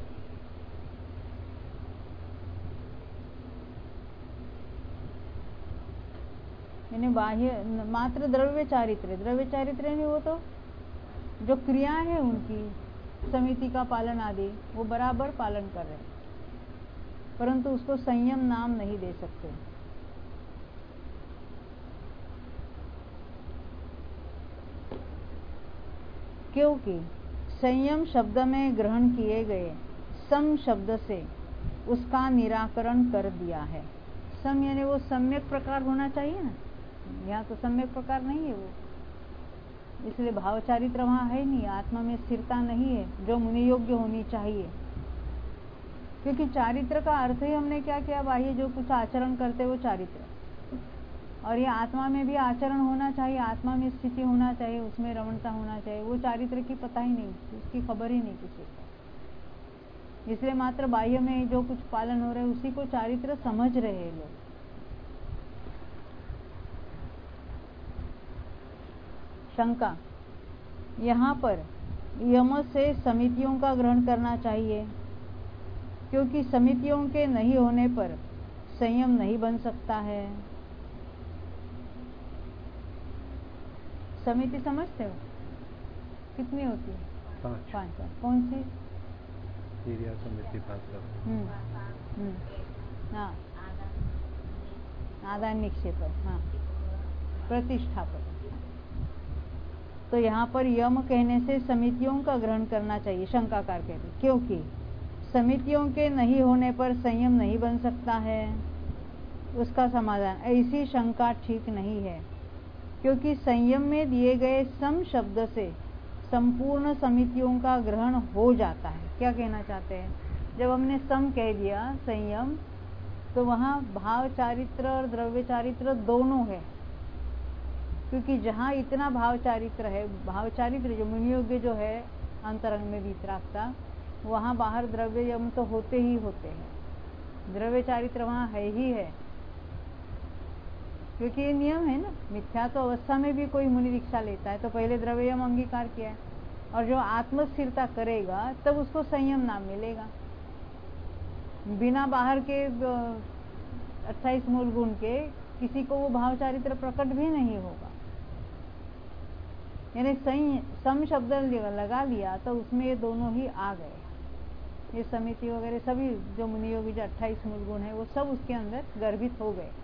यानी बाह्य मात्र द्रव्य चारित्र, द्रव्य चारित्र नहीं, वो तो जो क्रिया है उनकी समिति का पालन आदि वो बराबर पालन कर रहे हैं, परंतु उसको संयम नाम नहीं दे सकते। क्योंकि संयम शब्द में ग्रहण किए गए सम शब्द से उसका निराकरण कर दिया है। सम यानी वो सम्यक प्रकार होना चाहिए ना, यहाँ तो सम्यक प्रकार नहीं है वो, इसलिए भाव चारित्र वहाँ है नहीं, आत्मा में स्थिरता नहीं है जो मुनि योग्य होनी चाहिए। क्योंकि चारित्र का अर्थ ही हमने क्या किया, बाह्य जो कुछ आचरण करते वो चारित्र, और ये आत्मा में भी आचरण होना चाहिए, आत्मा में स्थिति होना चाहिए, उसमें रमणता होना चाहिए, वो चारित्र की पता ही नहीं, उसकी खबर ही नहीं किसी को। इसलिए मात्र बाह्य में जो कुछ पालन हो रहा है उसी को चारित्र समझ रहे हैं लोग। शंका, यहाँ पर यम से समितियों का ग्रहण करना चाहिए, क्योंकि समितियों के नहीं होने पर संयम नहीं बन सकता है। समिति समझते हो कितनी होती है? पांच। पांच। कौन सी? क्रिया समिति पात्र। हम्म हम्म हाँ, आदान निक्षेपक, हाँ, प्रतिष्ठापक। तो यहाँ पर यम कहने से समितियों का ग्रहण करना चाहिए, शंकाकार कहते, क्योंकि समितियों के नहीं होने पर संयम नहीं बन सकता है। उसका समाधान, ऐसी शंका ठीक नहीं है, क्योंकि संयम में दिए गए सम शब्द से संपूर्ण समितियों का ग्रहण हो जाता है। क्या कहना चाहते हैं, जब हमने सम कह दिया संयम, तो वहाँ भाव चारित्र और द्रव्य चारित्र दोनों है, क्योंकि जहाँ इतना भाव चारित्र है, भाव चारित्र जो मुनियोग्य जो है अंतरंग में वितरागता, वहाँ बाहर द्रव्य यम तो होते ही होते हैं, द्रव्य चारित्र वहाँ है ही है, क्योंकि ये नियम है ना। मिथ्या तो अवस्था में भी कोई मुनि दीक्षा लेता है तो पहले द्रव्य यम अंगीकार किया है, और जो आत्मस्थिरता करेगा तब उसको संयम नाम मिलेगा। बिना बाहर के अट्ठाईस मूल गुण के किसी को वो भाव चारित्र प्रकट भी नहीं होगा। यानी सम शब्द लगा लिया तो उसमें ये दोनों ही आ गए, ये समिति वगैरह सभी जो मुनियोगी जो अट्ठाईस मूल गुण है वो सब उसके अंदर गर्भित हो गए।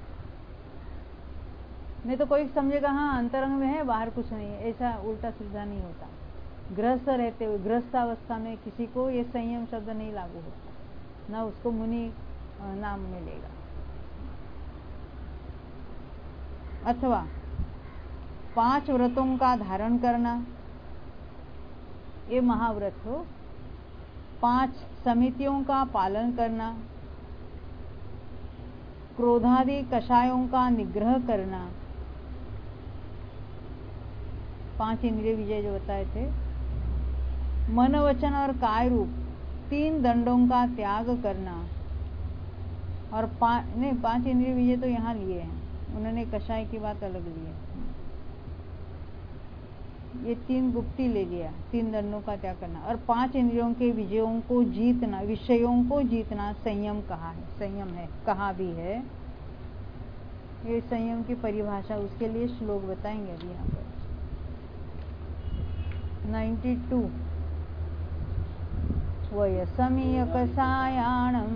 नहीं तो कोई समझेगा हाँ अंतरंग में है बाहर कुछ नहीं है, ऐसा उल्टा सीधा नहीं होता। गृहस्थ रहते हुए गृहस्थ अवस्था में किसी को ये संयम शब्द नहीं लागू होता, ना उसको मुनि नाम मिलेगा। अथवा पांच व्रतों का धारण करना, ये महाव्रत हो, पांच समितियों का पालन करना, क्रोधादि कषायों का निग्रह करना, पांच इंद्रिय विजय जो बताए थे, मन वचन और काय रूप तीन दंडों का त्याग करना, और पांच नहीं पांच इंद्रिय विजय तो यहाँ लिए हैं उन्होंने, कषाय की बात अलग ली है। ये तीन गुप्ती ले लिया, तीन दंडों का त्याग करना, और पांच इंद्रियों के विजयों को जीतना, विषयों को जीतना संयम कहा है, संयम है कहा भी है। ये संयम की परिभाषा उसके लिए श्लोक बताएंगे अभी यहाँ पर। नाइन्टी टू वयसमीयकसायाणं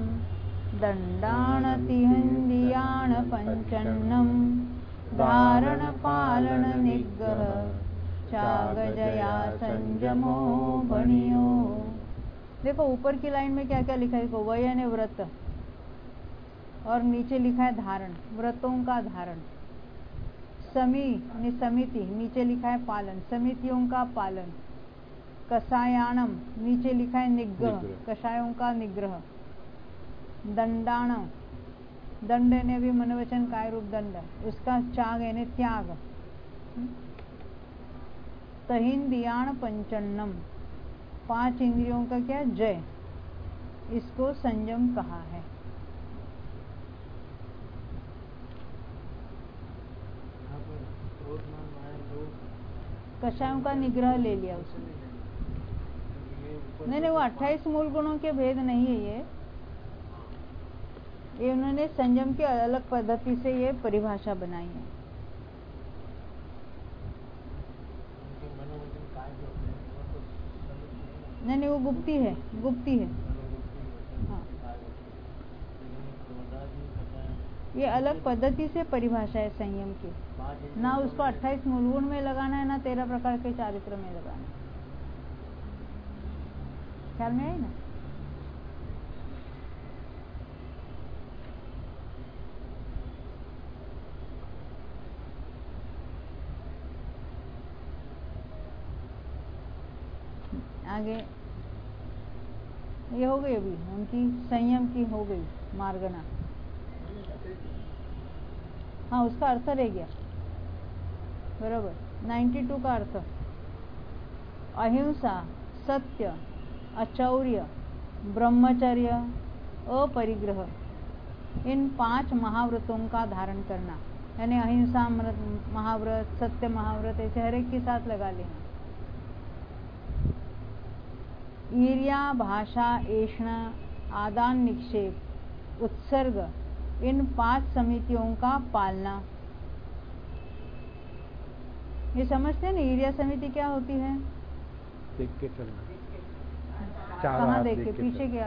दंडाणतिहंदियाण पंचन्नम धारण पालन निग्रह चागजया संयमो बनियो। देखो ऊपर की लाइन में क्या क्या लिखा है, देखो वय ने व्रत, और नीचे लिखा है धारण, व्रतों का धारण। समी यानी समिति, नीचे लिखा है पालन, समितियों का पालन। कसायाणम, नीचे लिखा है निग्रह, निग्रह। कषायों का निग्रह। दंडाणम, दंड ने भी मनोवचन काय रूप दंड, उसका त्याग यानी त्याग। तहिंद्रियाण पंचन्नम, पांच इंद्रियों का क्या जय, इसको संयम कहा है। कषायों का निग्रह ले लिया उसने। नहीं नहीं, वो अट्ठाईस मूल गुणों के भेद नहीं है ये ये उन्होंने संयम की अलग पद्धति से ये परिभाषा बनाई है। नहीं नहीं, वो गुप्ती है, गुप्ती है। हाँ, ये अलग पद्धति से परिभाषा है संयम की। ना उसको अट्ठाईस मूल गुण में लगाना है, ना तेरह प्रकार के चारित्र में लगाना है। ख्याल में आई ना? आगे ये हो गई, अभी उनकी संयम की हो गई मार्गना। हाँ, उसका अर्थ रह गया बरोबर। बानवे का अर्थ अहिंसा, सत्य, अचौर्य, ब्रह्मचर्य, अपरिग्रह, इन पांच महाव्रतों का धारण करना, यानी अहिंसा महाव्रत, सत्य महाव्रत, ऐसे हर एक के साथ लगा लेना। ईर्ष्या, भाषा, ऐषणा, आदान निक्षेप, उत्सर्ग, इन पांच समितियों का पालना। ये समझते हैं ना, ईर्ष्या समिति क्या होती है? देख के चलना। कहाँ देख के? पीछे क्या?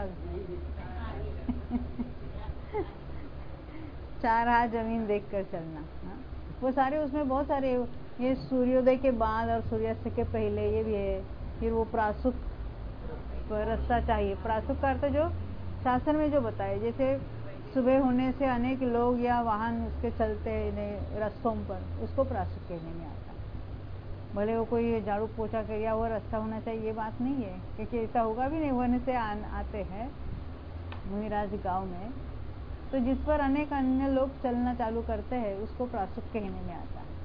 चार हाथ जमीन देख कर चलना। हा? वो सारे उसमें बहुत सारे, ये सूर्योदय के बाद और सूर्यास्त के पहले ये भी है। फिर वो प्रासुक रास्ता चाहिए। प्रासुक का अर्थ जो शास्त्र में जो बताए, जैसे सुबह होने से अनेक लोग या वाहन उसके चलते हैं रास्तों पर, उसको प्रासुक कहने में आता है। भले वो कोई झाड़ू पोछा कर या वो रास्ता होना चाहिए, ये बात नहीं है, क्योंकि ऐसा होगा भी नहीं। होने से आ, आते हैं मुनिराज गांव में, तो जिस पर अनेक अन्य लोग चलना चालू करते हैं, उसको प्रासुक कहने में आता है।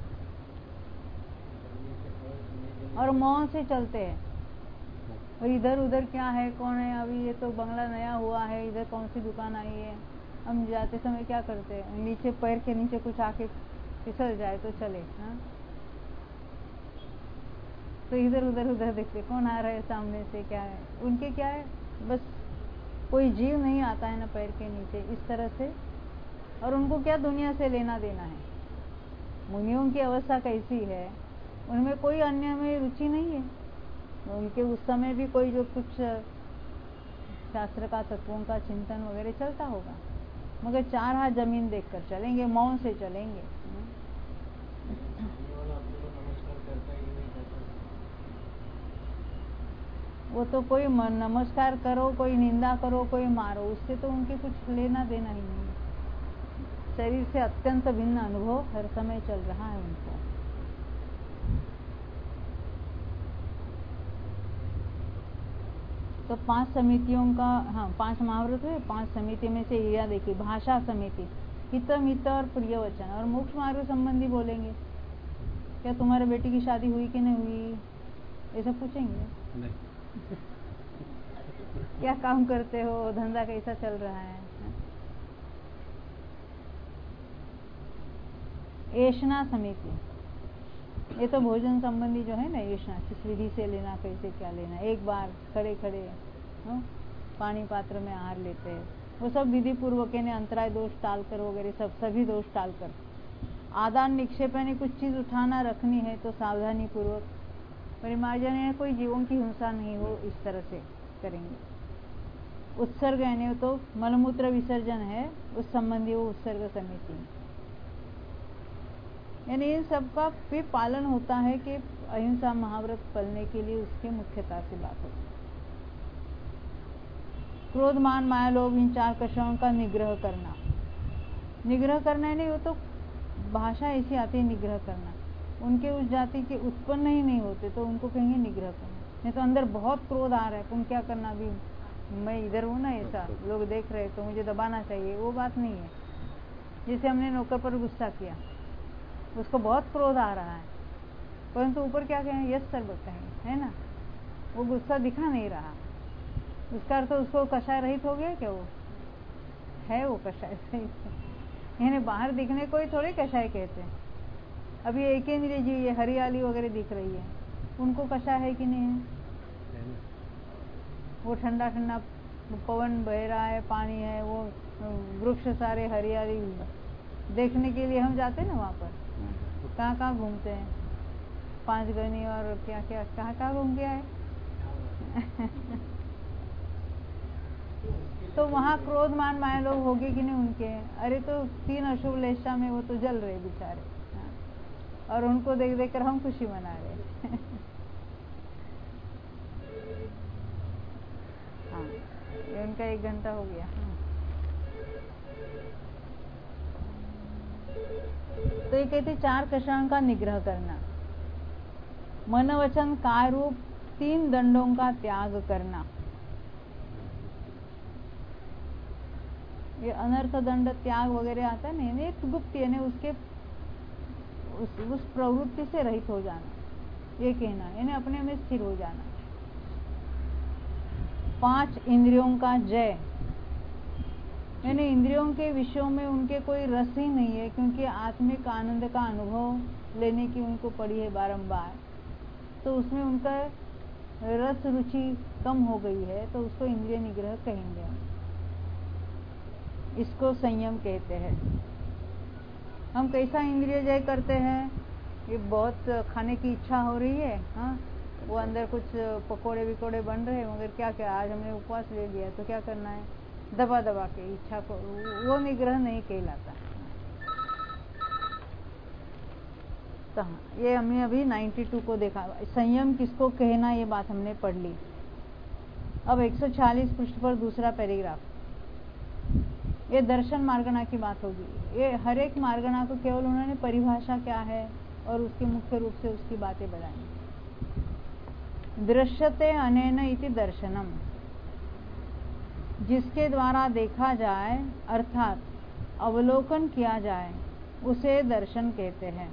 और मौन से चलते हैं, और इधर उधर क्या है, कौन है, अभी ये तो बंगला नया हुआ है, इधर कौन सी दुकान आई है। हम जाते समय क्या करते हैं, नीचे पैर के नीचे कुछ आके फिसल जाए तो चले। हाँ, तो इधर उधर उधर देखते कौन आ रहा है सामने से, क्या है उनके, क्या है, बस कोई जीव नहीं आता है ना पैर के नीचे, इस तरह से। और उनको क्या दुनिया से लेना देना है। मुनियों की अवस्था कैसी है, उनमें कोई अन्य में रुचि नहीं है। उनके उस समय भी कोई जो कुछ शास्त्र का तत्वों का चिंतन वगैरह चलता होगा, मगर चार हाथ जमीन देखकर चलेंगे, मौन से चलेंगे। वो तो कोई नमस्कार करो, कोई निंदा करो, कोई मारो, उससे तो उनके कुछ लेना देना ही नहीं। शरीर से अत्यंत भिन्न अनुभव हर समय चल रहा है उनको। तो पांच समितियों का, हाँ पांच महाव्रत है, पांच समिति में से ईर्ष्या देखी। भाषा समिति, हित मित और प्रिय वचन। और मोक्ष मार्ग संबंधी बोलेंगे, क्या तुम्हारे बेटी की शादी हुई कि नहीं हुई, ऐसा पूछेंगे नहीं। क्या काम करते हो, धंधा कैसा चल रहा है। ऐषणा समिति, ये तो भोजन संबंधी जो है ना, ऐषणा किस विधि से लेना, कैसे क्या लेना, एक बार खड़े खड़े नो? पानी पात्र में आहार लेते हैं, वो सब विधि पूर्वक यानी अंतराय दोष टालकर वगैरह सब सभी दोष टालकर। आदान निक्षेप यानी कुछ चीज उठाना रखनी है तो सावधानी पूर्वक, परिमार्जन यानी कोई जीवों की हिंसा नहीं हो, इस तरह से करेंगे। उत्सर्ग यानी तो मलमूत्र विसर्जन है, उस संबंधी वो उत्सर्ग समिति, यानी इन सबका भी पालन होता है कि अहिंसा महाव्रत पलने के लिए उसकी मुख्यता से बात होती है। क्रोध, मान, माया, लोभ, इन चार कषायों का निग्रह करना। निग्रह करना नहीं, वो तो भाषा ऐसी आती है निग्रह करना। उनके उस जाति के उत्पन्न ही नहीं होते तो उनको कहेंगे निग्रह करना। नहीं तो अंदर बहुत क्रोध आ रहा है, तुम क्या करना, अभी मैं इधर हूँ ना, ऐसा लोग देख रहे तो मुझे दबाना चाहिए, वो बात नहीं है। जैसे हमने नौकर पर गुस्सा किया, उसको बहुत क्रोध आ रहा है, परंतु ऊपर क्या कहें, यस सर कहें, है ना, वो गुस्सा दिखा नहीं रहा, उसका अर्थ उसको कषाय रहित हो गया क्या, वो है वो कषाय रहित। यानी बाहर दिखने को ही थोड़े कषाय कहते हैं। अभी एक इंद्रिय जी ये हरियाली वगैरह दिख रही है, उनको कषाय है कि नहीं है? वो ठंडा ठंडा पवन बह रहा है, पानी है, वो वृक्ष सारे हरियाली देखने के लिए हम जाते हैं ना वहाँ पर, कहाँ कहाँ घूमते हैं, पांच गनी और क्या क्या कहाँ कहाँ घूम गया है। तो वहाँ क्रोध मान माया लोग होंगे कि नहीं उनके, अरे तो तीन अशुभ लेशा में वो तो जल रहे बेचारे, और उनको देख देख कर हम खुशी मना रहे। हाँ, ये उनका एक घंटा हो गया। तो ये कहते चार कषायों का निग्रह करना, मन वचन काय रूप तीन दंडों का त्याग करना। ये अनर्थ दंड त्याग वगैरह आता है ना, एक गुप्त यानी उसके उस, उस प्रवृत्ति से रहित हो जाना, ये कहना, यानी अपने में स्थिर हो जाना। पांच इंद्रियों का जय, यानी इंद्रियों के विषयों में उनके कोई रस ही नहीं है, क्योंकि आत्मिक आनंद का अनुभव लेने की उनको पड़ी है बारंबार, तो उसमें उनका रस रुचि कम हो गई है, तो उसको इंद्रिय निग्रह कहेंगे। इसको संयम कहते हैं। हम कैसा इंद्रिय जय करते हैं, ये बहुत खाने की इच्छा हो रही है, हाँ, वो अंदर कुछ पकोड़े विकोड़े बन रहे हैं, मगर क्या क्या आज हमने उपवास ले लिया तो क्या करना है, दबा दबा के इच्छा को, वो निग्रह नहीं कहलाता। तो ये हमने अभी बानवे को देखा, संयम किसको कहना, ये बात हमने पढ़ ली। अब एक सौ छियालीस पृष्ठ पर दूसरा पैराग्राफ, ये दर्शन मार्गणा की बात होगी। ये हर एक मार्गणा को केवल उन्होंने परिभाषा क्या है और उसके मुख्य रूप से उसकी बातें बताई। दृश्यते अनेन इति दर्शनम, जिसके द्वारा देखा जाए अर्थात अवलोकन किया जाए उसे दर्शन कहते हैं।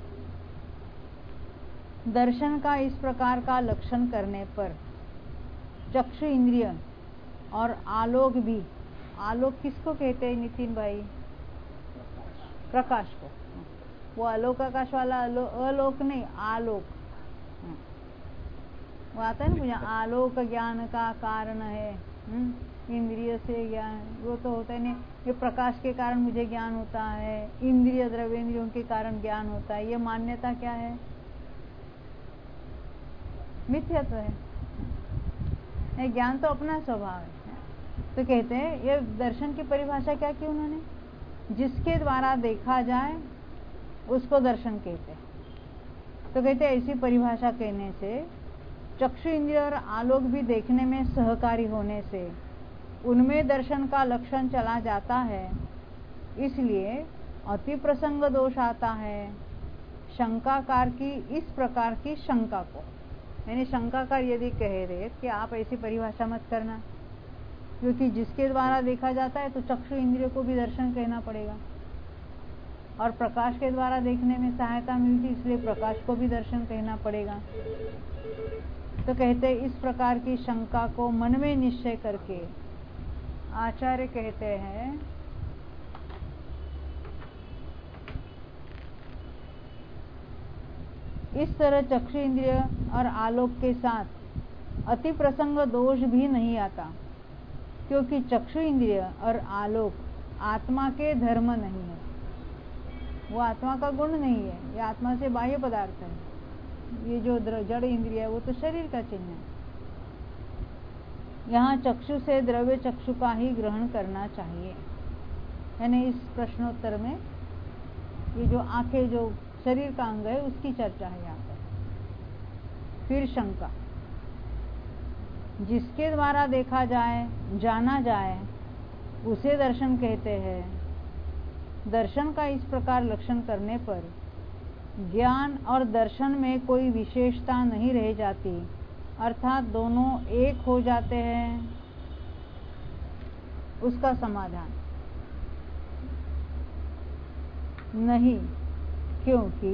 दर्शन का इस प्रकार का लक्षण करने पर चक्षु इंद्रिय और आलोक भी, आलोक किसको कहते हैं नितिन भाई? प्रकाश को। वो आलोक आकाश वाला अलोक नहीं, आलोक वो आता है ना मुझे, आलोक ज्ञान का कारण है, इंद्रिय से ज्ञान, वो तो होता है नहीं, ये प्रकाश के कारण मुझे ज्ञान होता है, इंद्रिय द्रव्येंद्रियों के कारण ज्ञान होता है, ये मान्यता क्या है? मिथ्यात्व है। ज्ञान तो अपना स्वभाव है। तो कहते हैं ये दर्शन की परिभाषा क्या की उन्होंने, जिसके द्वारा देखा जाए उसको दर्शन कहते हैं। तो कहते हैं ऐसी परिभाषा कहने से चक्षु इंद्रिय और आलोक भी देखने में सहकारी होने से उनमें दर्शन का लक्षण चला जाता है, इसलिए अति प्रसंग दोष आता है शंकाकार की इस प्रकार की शंका को। यानी शंकाकार यदि कह रहे कि आप ऐसी परिभाषा मत करना, क्योंकि जिसके द्वारा देखा जाता है तो चक्षु इंद्रियों को भी दर्शन कहना पड़ेगा, और प्रकाश के द्वारा देखने में सहायता मिलती, इसलिए प्रकाश को भी दर्शन कहना पड़ेगा। तो कहते इस प्रकार की शंका को मन में निश्चय करके आचार्य कहते हैं इस तरह चक्षु इंद्रिय और आलोक के साथ अति प्रसंग दोष भी नहीं आता, क्योंकि चक्षु इंद्रिय और आलोक आत्मा के धर्म नहीं है, वो आत्मा का गुण नहीं है, ये आत्मा से बाह्य पदार्थ है। ये जो जड़ इंद्रिय है वो तो शरीर का चिन्ह है। यहाँ चक्षु से द्रव्य चक्षु का ही ग्रहण करना चाहिए। यानी इस प्रश्नोत्तर में ये जो आंखें जो शरीर का अंग है उसकी चर्चा है यहाँ पर। फिर शंका, जिसके द्वारा देखा जाए जाना जाए उसे दर्शन कहते हैं। दर्शन का इस प्रकार लक्षण करने पर ज्ञान और दर्शन में कोई विशेषता नहीं रह जाती, अर्थात दोनों एक हो जाते हैं, उसका समाधान नहीं, क्योंकि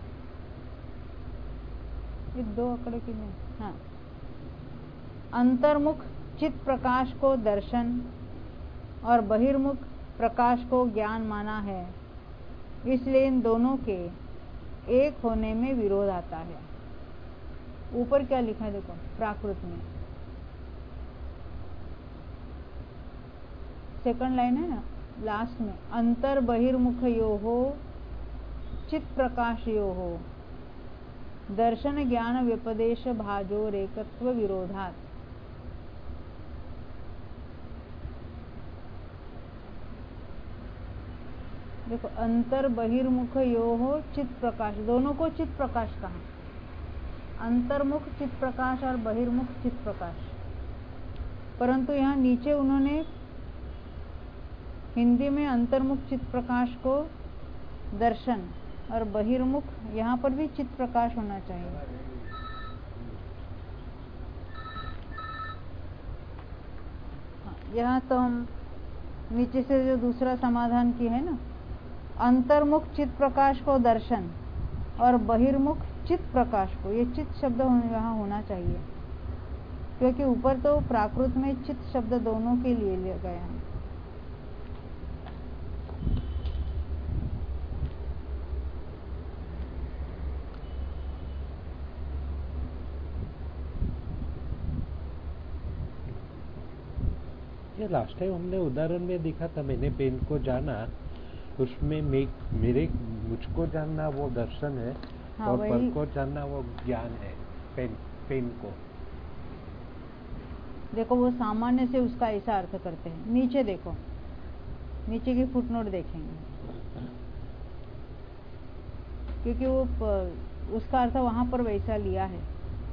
ये दो आंकड़े की नहीं। हाँ, अंतर्मुख चित्त प्रकाश को दर्शन और बहिर्मुख प्रकाश को ज्ञान माना है, इसलिए इन दोनों के एक होने में विरोध आता है। ऊपर क्या लिखा है देखो, प्राकृत में सेकंड लाइन है ना, लास्ट में, अंतर बहिर्मुख यो हो चित्त प्रकाश यो हो दर्शन ज्ञान व्यपदेश भाजो रेकत्व विरोधात। देखो, अंतर बहिर्मुख यो हो चित्त प्रकाश, दोनों को चित्त प्रकाश कहा, अंतर्मुख चित्त प्रकाश और बहिर्मुख चित्त प्रकाश। परंतु यहाँ नीचे उन्होंने हिंदी में अंतर्मुख चित्त प्रकाश को दर्शन और बहिर्मुख, यहाँ पर भी चित्त प्रकाश होना चाहिए। यहाँ तो हम नीचे से जो दूसरा समाधान की है ना, अंतर्मुख चित्त प्रकाश को दर्शन और बहिर्मुख चित्त प्रकाश को, ये चित्त शब्द यहाँ होना चाहिए, क्योंकि ऊपर तो प्राकृत में चित्त शब्द दोनों के लिए लिया गया है। ये लास्ट टाइम हमने उदाहरण में दिखा था, मैंने पेन को जाना, उसमें मे, मेरे मुझको जानना वो दर्शन है। हाँ, और पर को जानना वो ज्ञान है। पेन पेन को देखो, वो सामान्य से उसका ऐसा अर्थ करते हैं। नीचे देखो, नीचे की फुटनोट देखेंगे, क्योंकि वो उसका अर्थ वहां पर वैसा लिया है।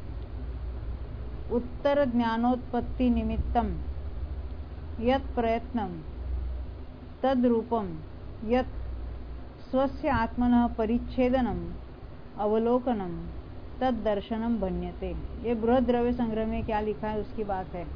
उत्तर ज्ञानोत्पत्ति निमित्तम यत् प्रयत्नम तद रूपम यत् स्वस्य आत्मनः परिच्छेदनम अवलोकनम तद दर्शनम भन्यते। ये बृहद द्रव्य संग्रह में क्या लिखा है उसकी बात है।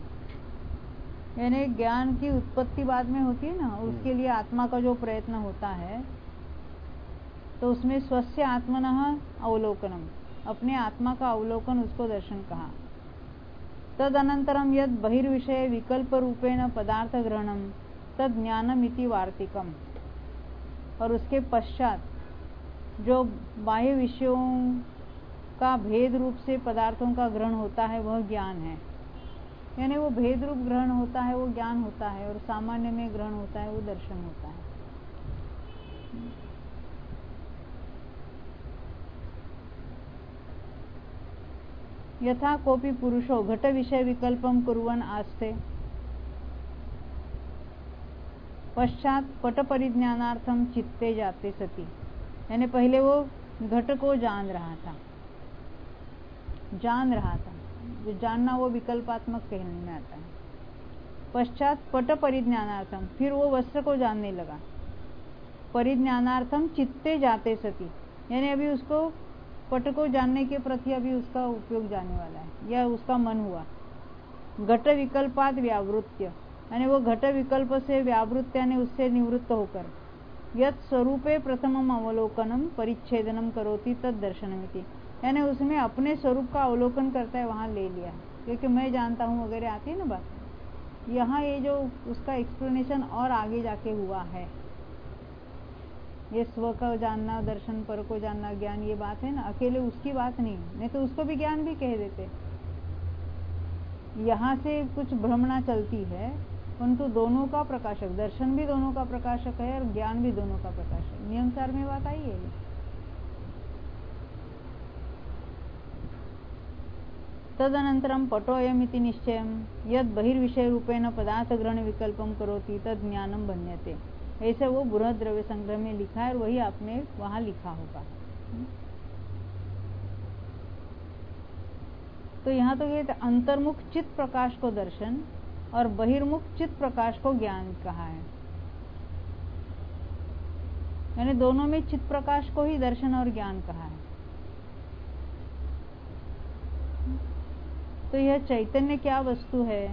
यानी ज्ञान की उत्पत्ति बाद में होती है ना, उसके लिए आत्मा का जो प्रयत्न होता है, तो उसमें स्वस्य आत्मनः अवलोकनम, अपने आत्मा का अवलोकन, उसको दर्शन कहा। तद अनंतरम यद बहिर्विषय विकल्प रूपेण पदार्थ ग्रहणम तद ज्ञानम इति वार्तिकम। और उसके पश्चात जो बाह्य विषयों का भेद रूप से पदार्थों का ग्रहण होता है वह ज्ञान है। यानी वो भेद रूप ग्रहण होता है वो ज्ञान होता है, और सामान्य में ग्रहण होता है वो दर्शन होता है। यथा कोपि पुरुषो घट विषय विकल्पम कुर्वन् आस्ते पश्चात पट परिज्ञानार्थम चित्ते जाते सती। यानी पहले वो घट को जान रहा था जान रहा था जो जानना वो विकल्पात्मक कहने में आता है। पश्चात पट परिज्ञानार्थम, फिर वो वस्त्र को जानने लगा। परिज्ञानार्थम चित्ते जाते सती, यानी अभी उसको पट को जानने के प्रति अभी उसका उपयोग जाने वाला है, या उसका मन हुआ। घट विकल्पात व्यावृत्य, यानी वो घट विकल्प से व्यावृत्त यानी उससे निवृत्त होकर यत् स्वरूपे प्रथमम अवलोकनम परिच्छेदनम करोति तद दर्शनमिति, यानी उसमें अपने स्वरूप का अवलोकन करता है, वहां ले लिया। क्योंकि मैं जानता हूं वगैरह आती है ना बात, यहाँ ये जो उसका एक्सप्लेनेशन और आगे जाके हुआ है, ये स्व का जानना, दर्शन, पर को जानना, ज्ञान, ये बात है ना, अकेले उसकी बात नहीं, नहीं तो उसको भी ज्ञान भी कह देते। यहाँ से कुछ भ्रमणा चलती है, परंतु दोनों का प्रकाशक, दर्शन भी दोनों का प्रकाशक है और ज्ञान भी दोनों का प्रकाशक। नियम सार में बात आई है। तदनंतरम पटोयमिति निश्चयम यद बहिर्विषय रूपेण पदार्थ ग्रहण विकल्पम करोति तद ज्ञानम बन्यते। ऐसे वो बृहद द्रव्य संग्रह में लिखा है, और वही आपने वहां लिखा होगा। तो यहाँ तो ये अंतर्मुख चित्त प्रकाश को दर्शन और बहिर्मुख चित्त प्रकाश को ज्ञान कहा है। यानी दोनों में चित्त प्रकाश को ही दर्शन और ज्ञान कहा है। तो यह चैतन्य क्या वस्तु है?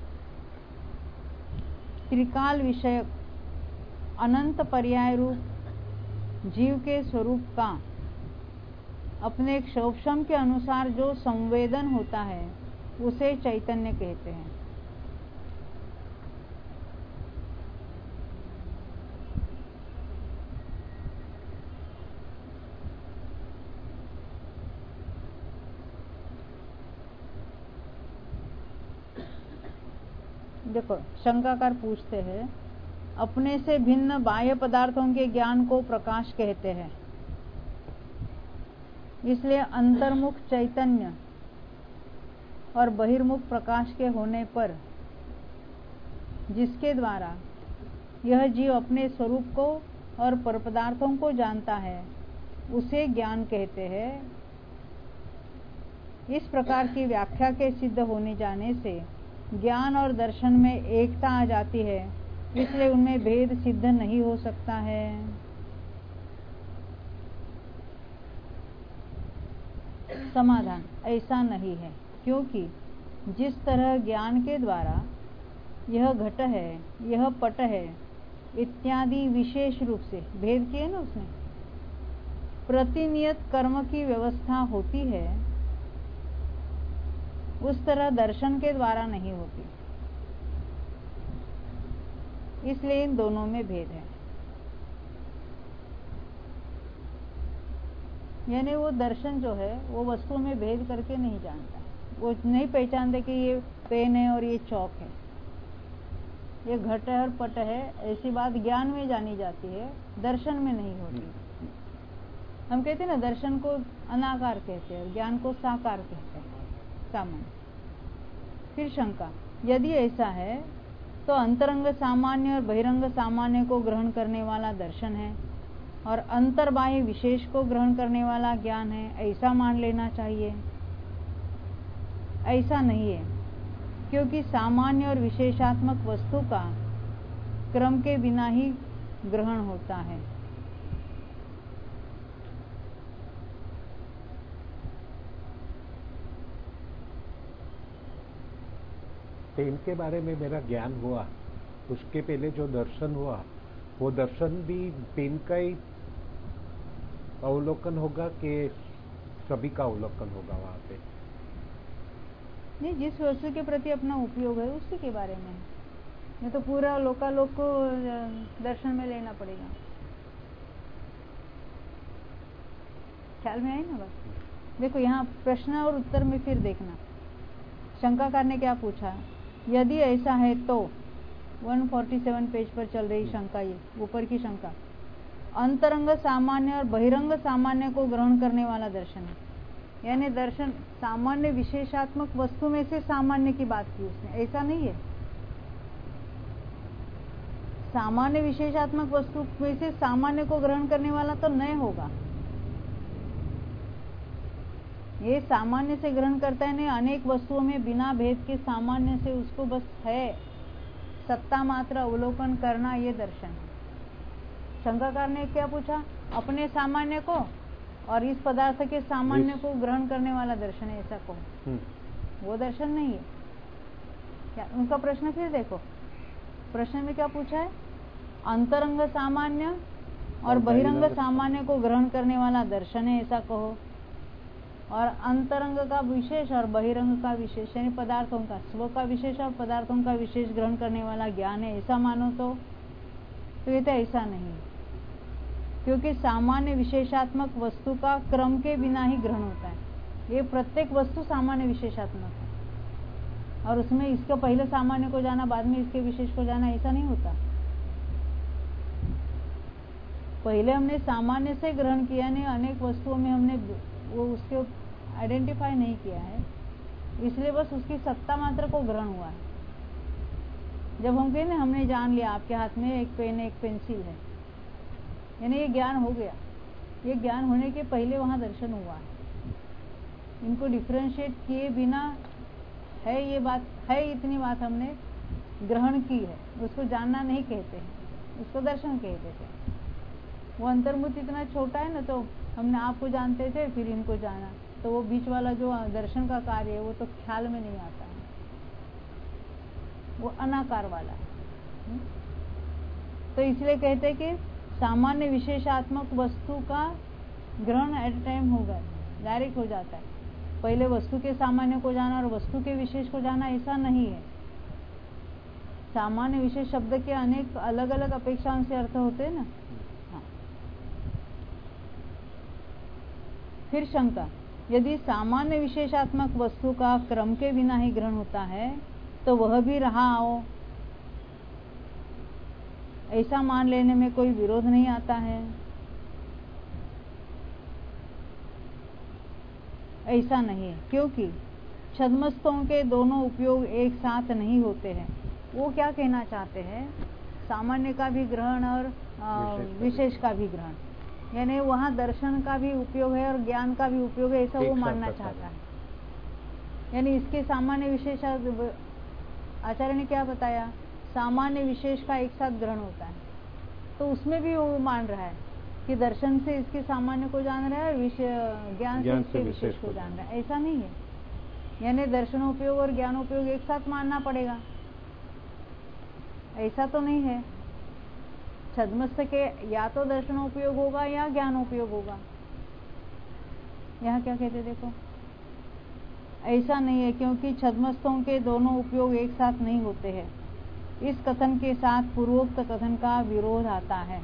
त्रिकाल विषयक अनंत पर्याय रूप जीव के स्वरूप का अपने एक शोभशम के अनुसार जो संवेदन होता है उसे चैतन्य कहते हैं। देखो, शंकाकार पूछते हैं, अपने से भिन्न बाह्य पदार्थों के ज्ञान को प्रकाश कहते हैं, इसलिए अंतर्मुख चैतन्य और बहिर्मुख प्रकाश के होने पर जिसके द्वारा यह जीव अपने स्वरूप को और परपदार्थों को जानता है उसे ज्ञान कहते हैं। इस प्रकार की व्याख्या के सिद्ध होने जाने से ज्ञान और दर्शन में एकता आ जाती है, इसलिए उनमें भेद सिद्ध नहीं हो सकता है। समाधान, ऐसा नहीं है, क्योंकि जिस तरह ज्ञान के द्वारा यह घट है, यह पट है इत्यादि विशेष रूप से भेद किए ना उसने, प्रतिनियत कर्म की व्यवस्था होती है, उस तरह दर्शन के द्वारा नहीं होती। इसलिए इन दोनों में भेद है। यानी वो दर्शन जो है वो वस्तु में भेद करके नहीं जानता, वो नहीं पहचानते कि ये पेन है और ये चौक है, ये घट है और पट है, ऐसी बात ज्ञान में जानी जाती है, दर्शन में नहीं होती। हम कहते हैं ना, दर्शन को अनाकार कहते हैं, ज्ञान को साकार कहते हैं, सामान्य। फिर शंका, यदि ऐसा है तो अंतरंग सामान्य और बहिरंग सामान्य को ग्रहण करने वाला दर्शन है और अंतर्बाह्य विशेष को ग्रहण करने वाला ज्ञान है, ऐसा मान लेना चाहिए। ऐसा नहीं है, क्योंकि सामान्य और विशेषात्मक वस्तु का क्रम के बिना ही ग्रहण होता है। पेन के बारे में मेरा ज्ञान हुआ, उसके पहले जो दर्शन हुआ वो दर्शन भी पेन का ही अवलोकन होगा कि सभी का अवलोकन होगा वहां पे? नहीं, जिस वस्तु के प्रति अपना उपयोग है उसी के बारे में, नहीं तो पूरा लोकालोक को दर्शन में लेना पड़ेगा। ख्याल में आई ना बात? देखो, यहाँ प्रश्न और उत्तर में फिर देखना, शंकाकार ने क्या पूछा, यदि ऐसा है तो एक सौ सैंतालीस पेज पर चल रही शंका, ये ऊपर की शंका, अंतरंग सामान्य और बहिरंग सामान्य को ग्रहण करने वाला दर्शन है। यानी दर्शन सामान्य विशेषात्मक वस्तु में से सामान्य की बात की उसने, ऐसा नहीं है। सामान्य विशेषात्मक वस्तु में से सामान्य को ग्रहण करने वाला तो नहीं होगा, ये सामान्य से ग्रहण करता है। नहीं, अनेक वस्तुओं में बिना भेद के सामान्य से उसको बस है सत्ता मात्र अवलोकन करना, ये दर्शन है। शंकाकार ने क्या पूछा, अपने सामान्य को और इस पदार्थ के सामान्य को ग्रहण करने वाला दर्शन है, ऐसा कहो, वो दर्शन नहीं है क्या? उनका प्रश्न फिर देखो, प्रश्न में क्या पूछा है, अंतरंग सामान्य और बहिरंग सामान्य को ग्रहण करने वाला दर्शन है, ऐसा कहो। और अंतरंग का विशेष और बहिरंग का विशेष, यानी पदार्थों का स्व का विशेष और पदार्थों का विशेष ग्रहण करने वाला ज्ञान है, ऐसा मानो तो, तो ये तो ऐसा नहीं, क्योंकि सामान्य विशेषात्मक वस्तु का क्रम के बिना ही ग्रहण होता है। ये प्रत्येक वस्तु सामान्य विशेषात्मक है और उसमें इसका पहले सामान्य को जाना, बाद में इसके विशेष को जाना, ऐसा नहीं होता। पहले हमने सामान्य से ग्रहण किया, नहीं अनेक वस्तुओं में हमने वो उसके आइडेंटिफाई नहीं किया है, इसलिए बस उसकी सत्ता मात्र को ग्रहण हुआ है। जब हम कहें ना हमने जान लिया आपके हाथ में एक पेन एक पेंसिल है, यानी ये ज्ञान हो गया, ये ज्ञान होने के पहले वहाँ दर्शन हुआ है। इनको डिफ्रेंशिएट किए बिना है, ये बात है, इतनी बात हमने ग्रहण की है, उसको जानना नहीं कहते हैं, उसको दर्शन कहते थे। वो अंतर्मुख इतना छोटा है ना, तो हमने आपको जानते थे फिर इनको जाना, तो वो बीच वाला जो दर्शन का कार्य है वो तो ख्याल में नहीं आता है, वो अनाकार वाला है। तो इसलिए कहते हैं कि सामान्य विशेषात्मक वस्तु का ग्रहण एट ए टाइम होगा, डायरेक्ट हो जाता है। पहले वस्तु के सामान्य को जाना और वस्तु के विशेष को जाना ऐसा नहीं है। सामान्य विशेष शब्द के अनेक अलग अलग अपेक्षाओं से अर्थ होते हैं ना। हाँ। फिर शंका, यदि सामान्य विशेषात्मक वस्तु का क्रम के बिना ही ग्रहण होता है तो वह भी रहा हो, ऐसा मान लेने में कोई विरोध नहीं आता है। ऐसा नहीं है, क्योंकि छद्मस्तों के दोनों उपयोग एक साथ नहीं होते हैं। वो क्या कहना चाहते हैं, सामान्य का भी ग्रहण और आ, विशेष का भी ग्रहण, यानी वहाँ दर्शन का भी उपयोग है और ज्ञान का भी उपयोग है, ऐसा वो मानना चाहता है। यानी इसके सामान्य विशेष, आचार्य ने क्या बताया, सामान्य विशेष का एक साथ ग्रहण होता है, तो उसमें भी वो मान रहा है कि दर्शन से इसके सामान्य को जान रहा है, ज्ञान से इसके विशेष को जान रहा है। ऐसा नहीं है, यानी दर्शनोपयोग और ज्ञानोपयोग एक साथ मानना पड़ेगा, ऐसा तो नहीं है। छद्मस्त के या तो दर्शनोपयोग होगा या ज्ञानोपयोग होगा। यहाँ क्या कहते देखो, ऐसा नहीं है, क्योंकि छद्मस्तों के दोनों उपयोग एक साथ नहीं होते हैं। इस कथन के साथ पूर्वोक्त कथन का विरोध आता है।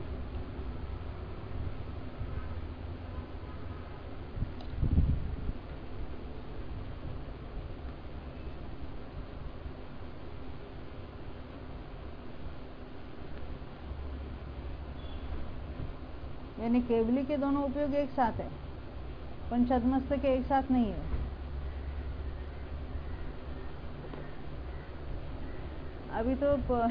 यानी केवली के दोनों उपयोग एक साथ है, पर छद्मस्त के एक साथ नहीं है। अभी तो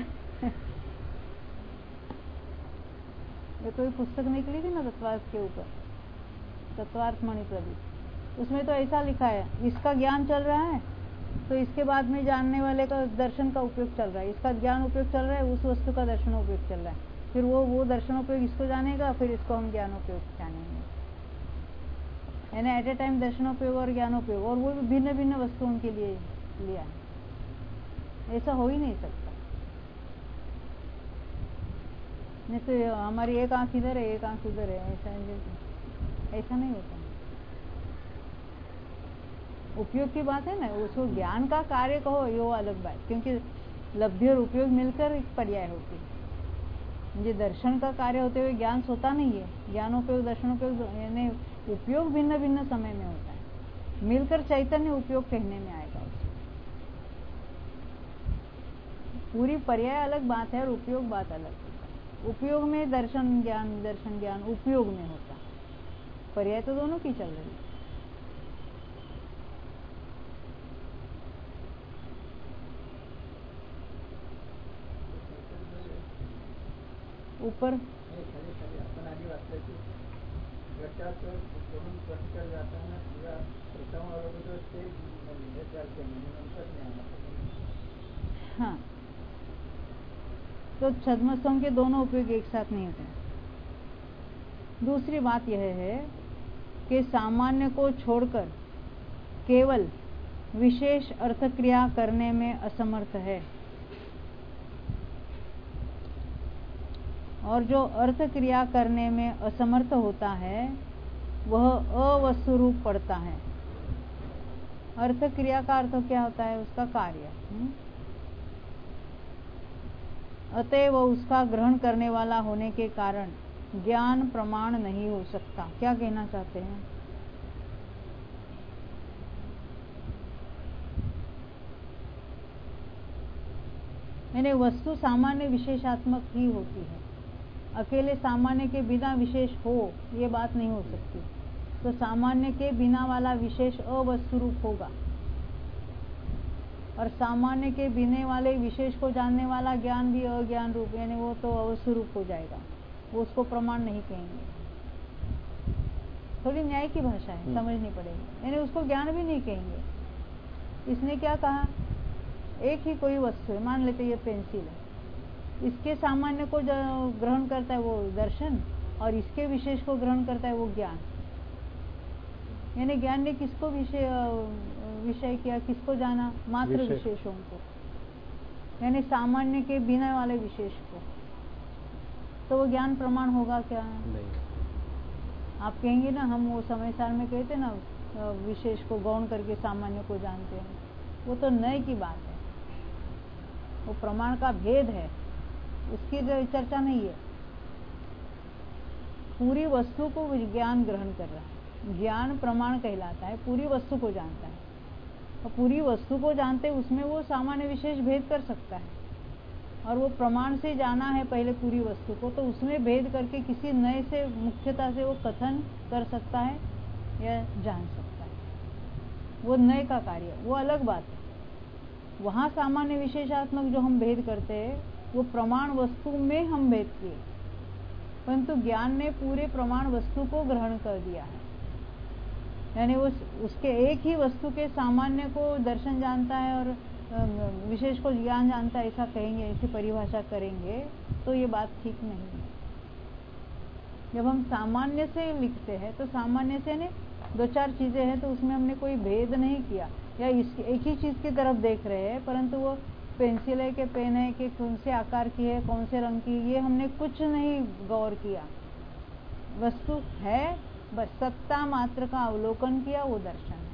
ये कोई पुस्तक निकली थी ना तत्वार्थ के ऊपर, तत्वार्थ मणि प्रदीप, उसमें तो ऐसा लिखा है, इसका ज्ञान चल रहा है तो इसके बाद में जानने वाले का दर्शन का उपयोग चल रहा है, इसका ज्ञान उपयोग चल रहा है, उस वस्तु का दर्शन उपयोग चल रहा है, फिर वो वो दर्शनोपयोग इसको जानेगा, फिर इसको हम ज्ञानोपयोग जानेंगे। यानी एट ए टाइम दर्शनोपयोग और ज्ञानोपयोग, और वो भी भिन्न भिन्न वस्तुओं के लिए लिया है। ऐसा हो ही नहीं सकता। नहीं तो हमारी एक आंख इधर है, एक आंख उधर है, ऐसा ऐसा नहीं होता। उपयोग की बात है ना, उसको ज्ञान का कार्य कहो ये अलग बात, क्योंकि लब्धि और उपयोग मिलकर एक पर्याय होती है। ये दर्शन का कार्य होते हुए ज्ञान सोता नहीं है। ज्ञानोपयोग दर्शनोपयोग यानी उपयोग भिन्न भिन्न समय में होता है, मिलकर चैतन्य उपयोग कहने में आएगा। पूरी पर्याय अलग बात है और उपयोग बात अलग होता है। उपयोग में दर्शन ज्ञान, दर्शन ज्ञान उपयोग में होता है, पर्याय तो दोनों की चल रही है। ऊपर हाँ, तो छद्मस्तों के दोनों उपयोग एक साथ नहीं होते। दूसरी बात यह है कि सामान्य को छोड़कर केवल विशेष अर्थ क्रिया करने में असमर्थ है, और जो अर्थ क्रिया करने में असमर्थ होता है वह अवस्तु रूप पड़ता है। अर्थ क्रिया का अर्थ क्या होता है, उसका कार्य। अतएव उसका ग्रहण करने वाला होने के कारण ज्ञान प्रमाण नहीं हो सकता। क्या कहना चाहते हैं? यानी वस्तु सामान्य विशेषात्मक ही होती है, अकेले सामान्य के बिना विशेष हो ये बात नहीं हो सकती। तो सामान्य के बिना वाला विशेष अवस्तु रूप होगा, और सामान्य के बिना वाले विशेष को जानने वाला ज्ञान भी अज्ञान रूप, यानी वो तो अवस्तु रूप हो जाएगा, वो उसको प्रमाण नहीं कहेंगे। थोड़ी न्याय की भाषा है, समझनी पड़ेगी। यानी उसको ज्ञान भी नहीं कहेंगे। इसने क्या कहा, एक ही कोई वस्तु है, मान लेते ये पेंसिल है, इसके सामान्य को ग्रहण करता है वो दर्शन, और इसके विशेष को ग्रहण करता है वो ज्ञान। यानी ज्ञान ने किसको विषय विषय किया, किसको जाना? मात्र विशेष। विशेषों को, यानी सामान्य के बिना वाले विशेष को। तो वो ज्ञान प्रमाण होगा क्या? नहीं। आप कहेंगे ना, हम वो समय सार में कहते ना, विशेष को गौण करके सामान्य को जानते हैं, वो तो नए की बात है, वो प्रमाण का भेद है, उसकी चर्चा नहीं है। पूरी वस्तु को ज्ञान ग्रहण कर रहा है, ज्ञान प्रमाण कहलाता है, पूरी वस्तु को जानता है। और पूरी वस्तु को जानते उसमें वो सामान्य विशेष भेद कर सकता है, और वो प्रमाण से जाना है पहले पूरी वस्तु को, तो उसमें भेद करके किसी नए से मुख्यता से वो कथन कर सकता है या जान सकता है। वो नए का कार्य, वो अलग बात है। वहाँ सामान्य विशेषात्मक जो हम भेद करते हैं वो प्रमाण वस्तु में हम भेद किए, परंतु ज्ञान ने पूरे प्रमाण वस्तु को ग्रहण कर दिया है, यानी उस उसके एक ही वस्तु के सामान्य को दर्शन जानता है और विशेष को ज्ञान जानता है, ऐसा कहेंगे, ऐसी परिभाषा करेंगे तो ये बात ठीक नहीं है। जब हम सामान्य से लिखते हैं तो सामान्य से ने दो चार चीजें हैं तो उसमें हमने कोई भेद नहीं किया, या इस एक ही चीज की तरफ देख रहे हैं, परंतु वो पेंसिल है कि पेन है कि कौन से आकार की है, कौन से रंग की, ये हमने कुछ नहीं गौर किया। वस्तु है, बस सत्ता मात्र का अवलोकन किया, वो दर्शन है।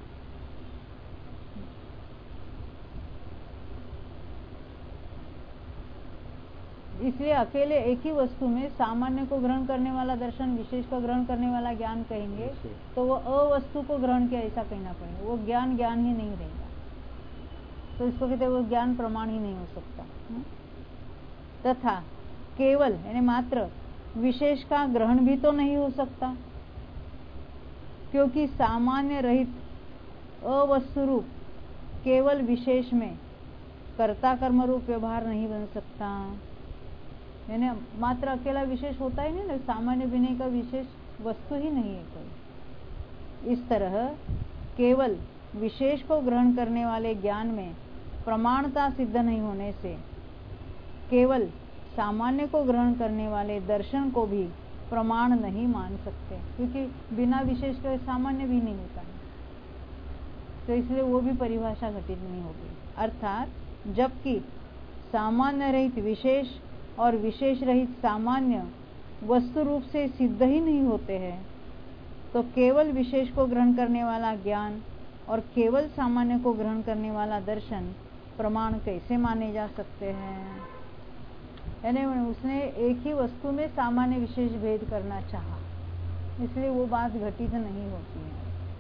इसलिए अकेले एक ही वस्तु में सामान्य को ग्रहण करने वाला दर्शन, विशेष को ग्रहण करने वाला ज्ञान कहेंगे तो वो अवस्तु को ग्रहण किया ऐसा कहना पड़ेगा, वो ज्ञान ज्ञान ही नहीं रहेगा। तो इसको कहते हैं वो ज्ञान प्रमाण ही नहीं हो सकता। तथा केवल यानी मात्र विशेष का ग्रहण भी तो नहीं हो सकता, क्योंकि सामान्य रहित अवस्तु रूप केवल विशेष में कर्ता कर्म रूप व्यवहार नहीं बन सकता। यानी मात्र अकेला विशेष होता ही नहीं ना, सामान्य विनय का विशेष वस्तु ही नहीं है कोई। इस तरह केवल विशेष को ग्रहण करने वाले ज्ञान में प्रमाणता सिद्ध नहीं होने से केवल सामान्य को ग्रहण करने वाले दर्शन को भी प्रमाण नहीं मान सकते, क्योंकि बिना विशेष के सामान्य भी नहीं होता है, तो इसलिए वो भी परिभाषा घटित नहीं होगी। अर्थात जबकि सामान्य रहित विशेष और विशेष रहित सामान्य वस्तु रूप से सिद्ध ही नहीं होते हैं, तो केवल विशेष को ग्रहण करने वाला ज्ञान और केवल सामान्य को ग्रहण करने वाला दर्शन प्रमाण कैसे माने जा सकते हैं। यानी उसने एक ही वस्तु में सामान्य विशेष भेद करना चाहा, इसलिए वो बात घटित नहीं होती है।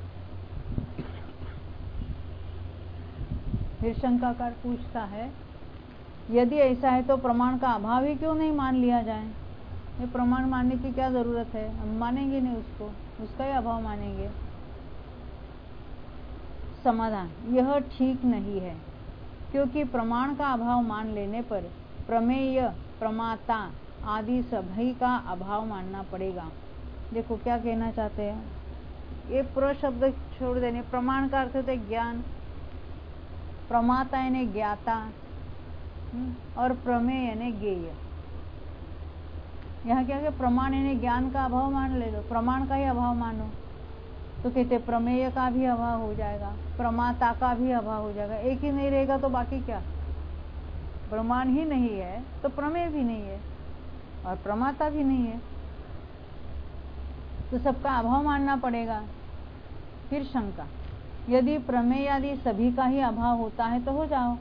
फिर शंकाकार पूछता है, यदि ऐसा है तो प्रमाण का अभाव ही क्यों नहीं मान लिया जाए? ये प्रमाण मानने की क्या जरूरत है? हम मानेंगे नहीं उसको, उसका ही अभाव मानेंगे। समाधान, यह ठीक नहीं है, क्योंकि प्रमाण का अभाव मान लेने पर प्रमेय, प्रमाता आदि सभी का अभाव मानना पड़ेगा। देखो क्या कहना चाहते हैं, ये प्र शब्द छोड़ देने, प्रमाण का अर्थ होता है ज्ञान, प्रमाता यानी ज्ञाता और प्रमेय यानी ज्ञेय। यहाँ क्या है, प्रमाण यानी ज्ञान का अभाव मान ले लो, प्रमाण का ही अभाव मानो तो कहते प्रमेय का भी अभाव हो जाएगा, प्रमाता का भी अभाव हो जाएगा। एक ही नहीं रहेगा तो बाकी क्या? प्रमाण ही नहीं है तो प्रमेय भी नहीं है और प्रमाता भी नहीं है, तो सबका अभाव मानना पड़ेगा। फिर शंका, यदि प्रमेय आदि सभी का ही अभाव होता है तो हो जाओ।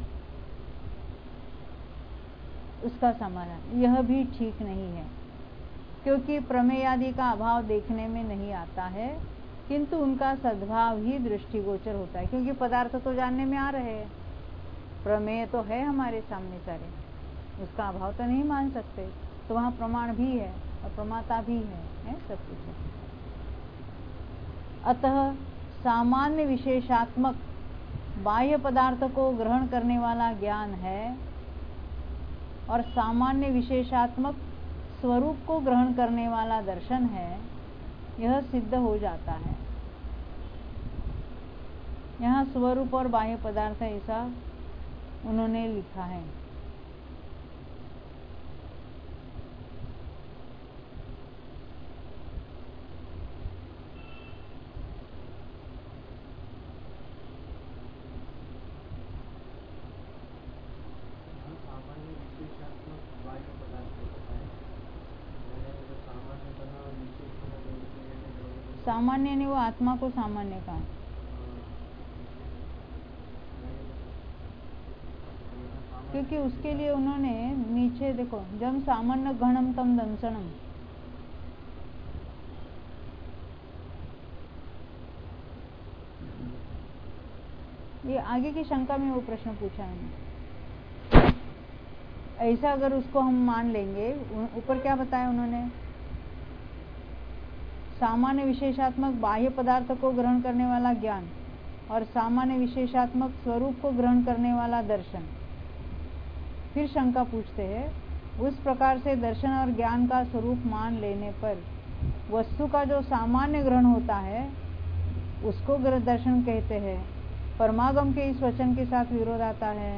उसका समाधान, यह भी ठीक नहीं है, क्योंकि प्रमेय आदि का अभाव देखने में नहीं आता है, किंतु उनका सद्भाव ही दृष्टिगोचर होता है, क्योंकि पदार्थ तो जानने में आ रहे हैं, प्रमेय तो है हमारे सामने सारे, उसका अभाव तो नहीं मान सकते, तो वहाँ प्रमाण भी है और प्रमाता भी है, है सब कुछ है। अतः सामान्य विशेषात्मक बाह्य पदार्थ को ग्रहण करने वाला ज्ञान है और सामान्य विशेषात्मक स्वरूप को ग्रहण करने वाला दर्शन है, यह सिद्ध हो जाता है। यहाँ स्वरूप और बाह्य पदार्थ ऐसा उन्होंने लिखा है। सामान्य नहीं, वो आत्मा को सामान्य कहा। क्योंकि उसके लिए उन्होंने नीचे देखो, जम सामान्य घणम तम दंसनम, ये आगे की शंका में वो प्रश्न पूछा है। ऐसा अगर उसको हम मान लेंगे, ऊपर क्या बताया उन्होंने, सामान्य विशेषात्मक बाह्य पदार्थ को ग्रहण करने वाला ज्ञान और सामान्य विशेषात्मक स्वरूप को ग्रहण करने वाला दर्शन। फिर शंका पूछते हैं, उस प्रकार से दर्शन और ज्ञान का स्वरूप मान लेने पर वस्तु का जो सामान्य ग्रहण होता है उसको दर्शन कहते हैं। परमागम के इस वचन के साथ विरोध आता है,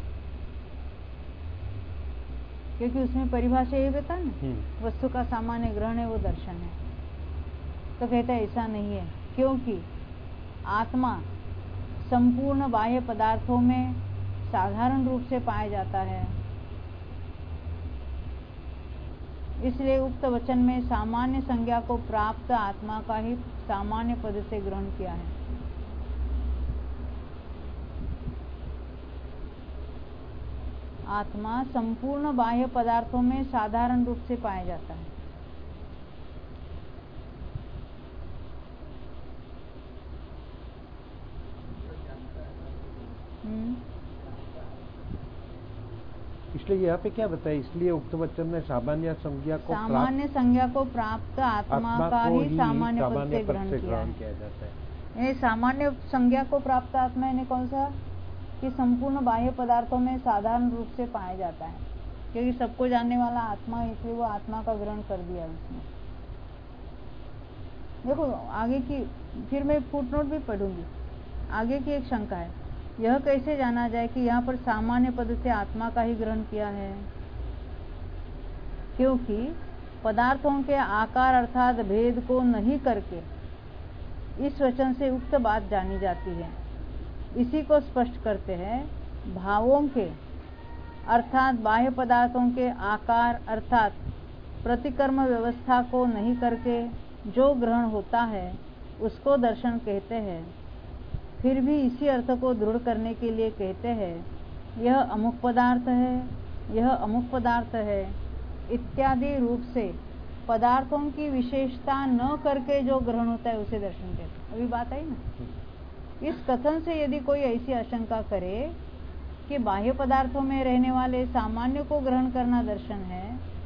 क्योंकि उसमें परिभाषा ये बता ना, वस्तु का सामान्य ग्रहण है वो दर्शन है। तो कहता है ऐसा नहीं है, क्योंकि आत्मा संपूर्ण बाह्य पदार्थों में साधारण रूप से पाया जाता है, इसलिए उक्त वचन में सामान्य संज्ञा को प्राप्त आत्मा का ही सामान्य पद से ग्रहण किया है। आत्मा संपूर्ण बाह्य पदार्थों में साधारण रूप से पाया जाता है। इसलिए यहाँ पे क्या बताया, इसलिए उक्त वचन में सामान्य संज्ञा को सामान्य संज्ञा को प्राप्त आत्मा, आत्मा का ही सामान्य पद से ग्रहण किया, किया जाता है। ये सामान्य संज्ञा को प्राप्त आत्मा ने कौन सा, कि संपूर्ण बाह्य पदार्थों में साधारण रूप से पाया जाता है, क्योंकि सबको जानने वाला आत्मा, इसलिए वो आत्मा का ग्रहण कर दिया उसने। देखो आगे की, फिर मैं फुटनोट भी पढ़ूंगी। आगे की एक शंका है, यह कैसे जाना जाए कि यहाँ पर सामान्य पद से आत्मा का ही ग्रहण किया है, क्योंकि पदार्थों के आकार अर्थात भेद को नहीं करके इस वचन से उक्त बात जानी जाती है। इसी को स्पष्ट करते हैं, भावों के अर्थात बाह्य पदार्थों के आकार अर्थात प्रतिकर्म व्यवस्था को नहीं करके जो ग्रहण होता है उसको दर्शन कहते हैं। फिर भी इसी अर्थ को दृढ़ करने के लिए कहते हैं, यह अमुक पदार्थ है, यह अमुक पदार्थ है इत्यादि रूप से पदार्थों की विशेषता न करके जो ग्रहण होता है उसे दर्शन कहते हैं। अभी बात आई ना, इस कथन से यदि कोई ऐसी आशंका करे कि बाह्य पदार्थों में रहने वाले सामान्य को ग्रहण करना दर्शन है,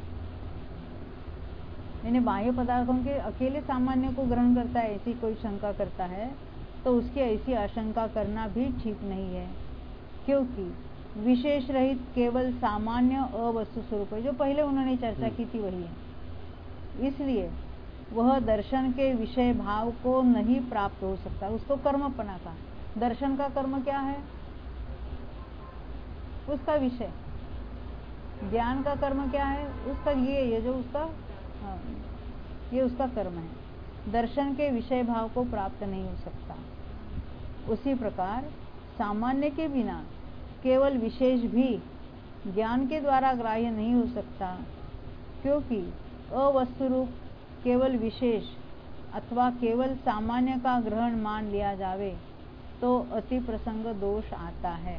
यानी बाह्य पदार्थों के अकेले सामान्य को ग्रहण करता है, ऐसी कोई शंका करता है तो उसकी ऐसी आशंका करना भी ठीक नहीं है, क्योंकि विशेष रहित केवल सामान्य अवस्तु स्वरूप है, जो पहले उन्होंने चर्चा की थी वही है। इसलिए वह दर्शन के विषय भाव को नहीं प्राप्त हो सकता, उसको कर्मपना का। दर्शन का कर्म क्या है, उसका विषय। ज्ञान का कर्म क्या है, उसका ये ये जो उसका हाँ, ये उसका कर्म है। दर्शन के विषय भाव को प्राप्त नहीं हो सकता। उसी प्रकार सामान्य के बिना केवल विशेष भी ज्ञान के द्वारा ग्राह्य नहीं हो सकता, क्योंकि अवस्तुरूप केवल विशेष अथवा केवल सामान्य का ग्रहण मान लिया जावे तो अति प्रसंग दोष आता है।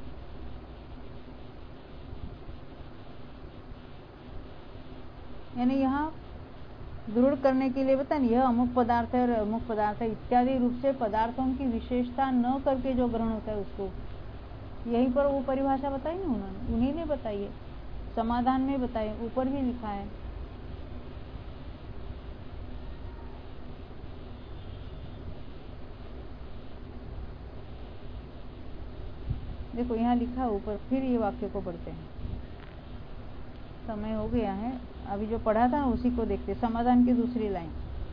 यानी यहाँ दृढ़ करने के लिए बता, यह अमुक पदार्थ है और अमुक पदार्थ है इत्यादि रूप से पदार्थों की विशेषता न करके जो ग्रहण होता है उसको, यहीं पर वो परिभाषा बताई ना उन्होंने, उन्हीं ने बताई है, समाधान में बताई, ऊपर भी लिखा है। देखो यहाँ लिखा ऊपर, फिर ये वाक्य को पढ़ते हैं। समय हो गया है, अभी जो पढ़ा था उसी को देखते। समाधान की दूसरी लाइन,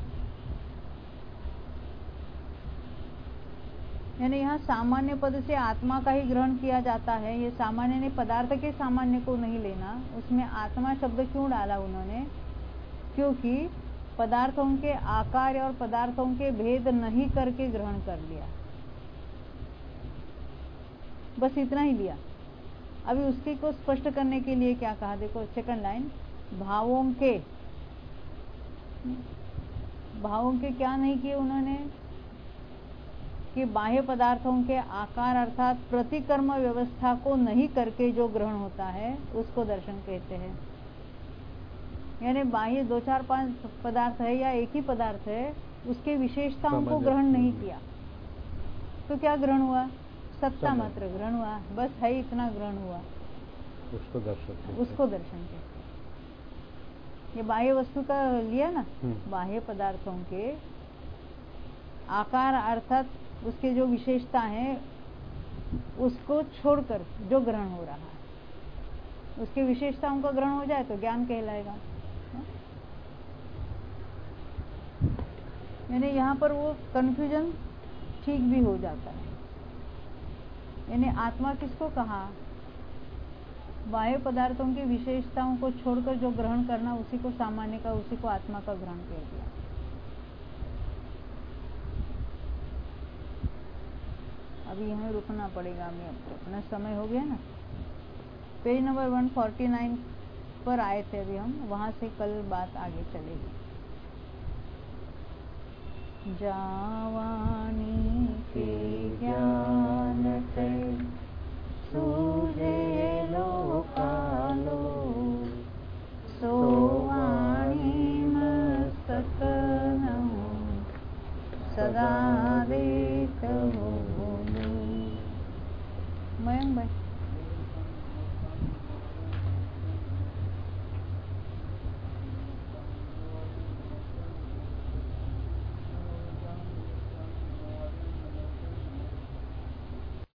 यानी यहाँ सामान्य पद से आत्मा का ही ग्रहण किया जाता है। ये सामान्य ने पदार्थ के सामान्य को नहीं लेना, उसमें आत्मा शब्द क्यों डाला उन्होंने, क्योंकि पदार्थों के आकार और पदार्थों के भेद नहीं करके ग्रहण कर लिया, बस इतना ही लिया। अभी उसके को स्पष्ट करने के लिए क्या कहा, देखो सेकंड लाइन, भावों के भावों के क्या नहीं किए उन्होंने कि बाह्य पदार्थों के आकार अर्थात प्रतिकर्म व्यवस्था को नहीं करके जो ग्रहण होता है उसको दर्शन कहते हैं। यानी बाह्य दो चार पांच पदार्थ है या एक ही पदार्थ है, उसके विशेषताओं को ग्रहण नहीं किया तो क्या ग्रहण हुआ? सत्ता मात्र ग्रहण हुआ, बस है इतना ग्रहण हुआ, उसको दर्शन उसको दर्शन कहते। ये बाह्य वस्तु का लिया ना, बाह्य पदार्थों के आकार अर्थात उसके जो विशेषता है उसको छोड़कर जो ग्रहण हो रहा है, उसकी विशेषताओं का ग्रहण हो जाए तो ज्ञान कहलाएगा। यानी यहाँ पर वो कंफ्यूजन ठीक भी हो जाता है। यानी आत्मा किसको कहा? बाह्य पदार्थों की विशेषताओं को छोड़कर जो ग्रहण करना, उसी को सामान्य का, उसी को आत्मा का ग्रहण कह दिया। अभी हमें रुकना पड़ेगा, हमें अब अपना समय हो गया ना। पेज नंबर एक सौ उनचास पर आए थे अभी हम, वहां से कल बात आगे चलेगी। जावानी के ज्ञान से सूझे लोकालो, सोवाणी मस्तक नमो सदा देत हो। मयंक भाई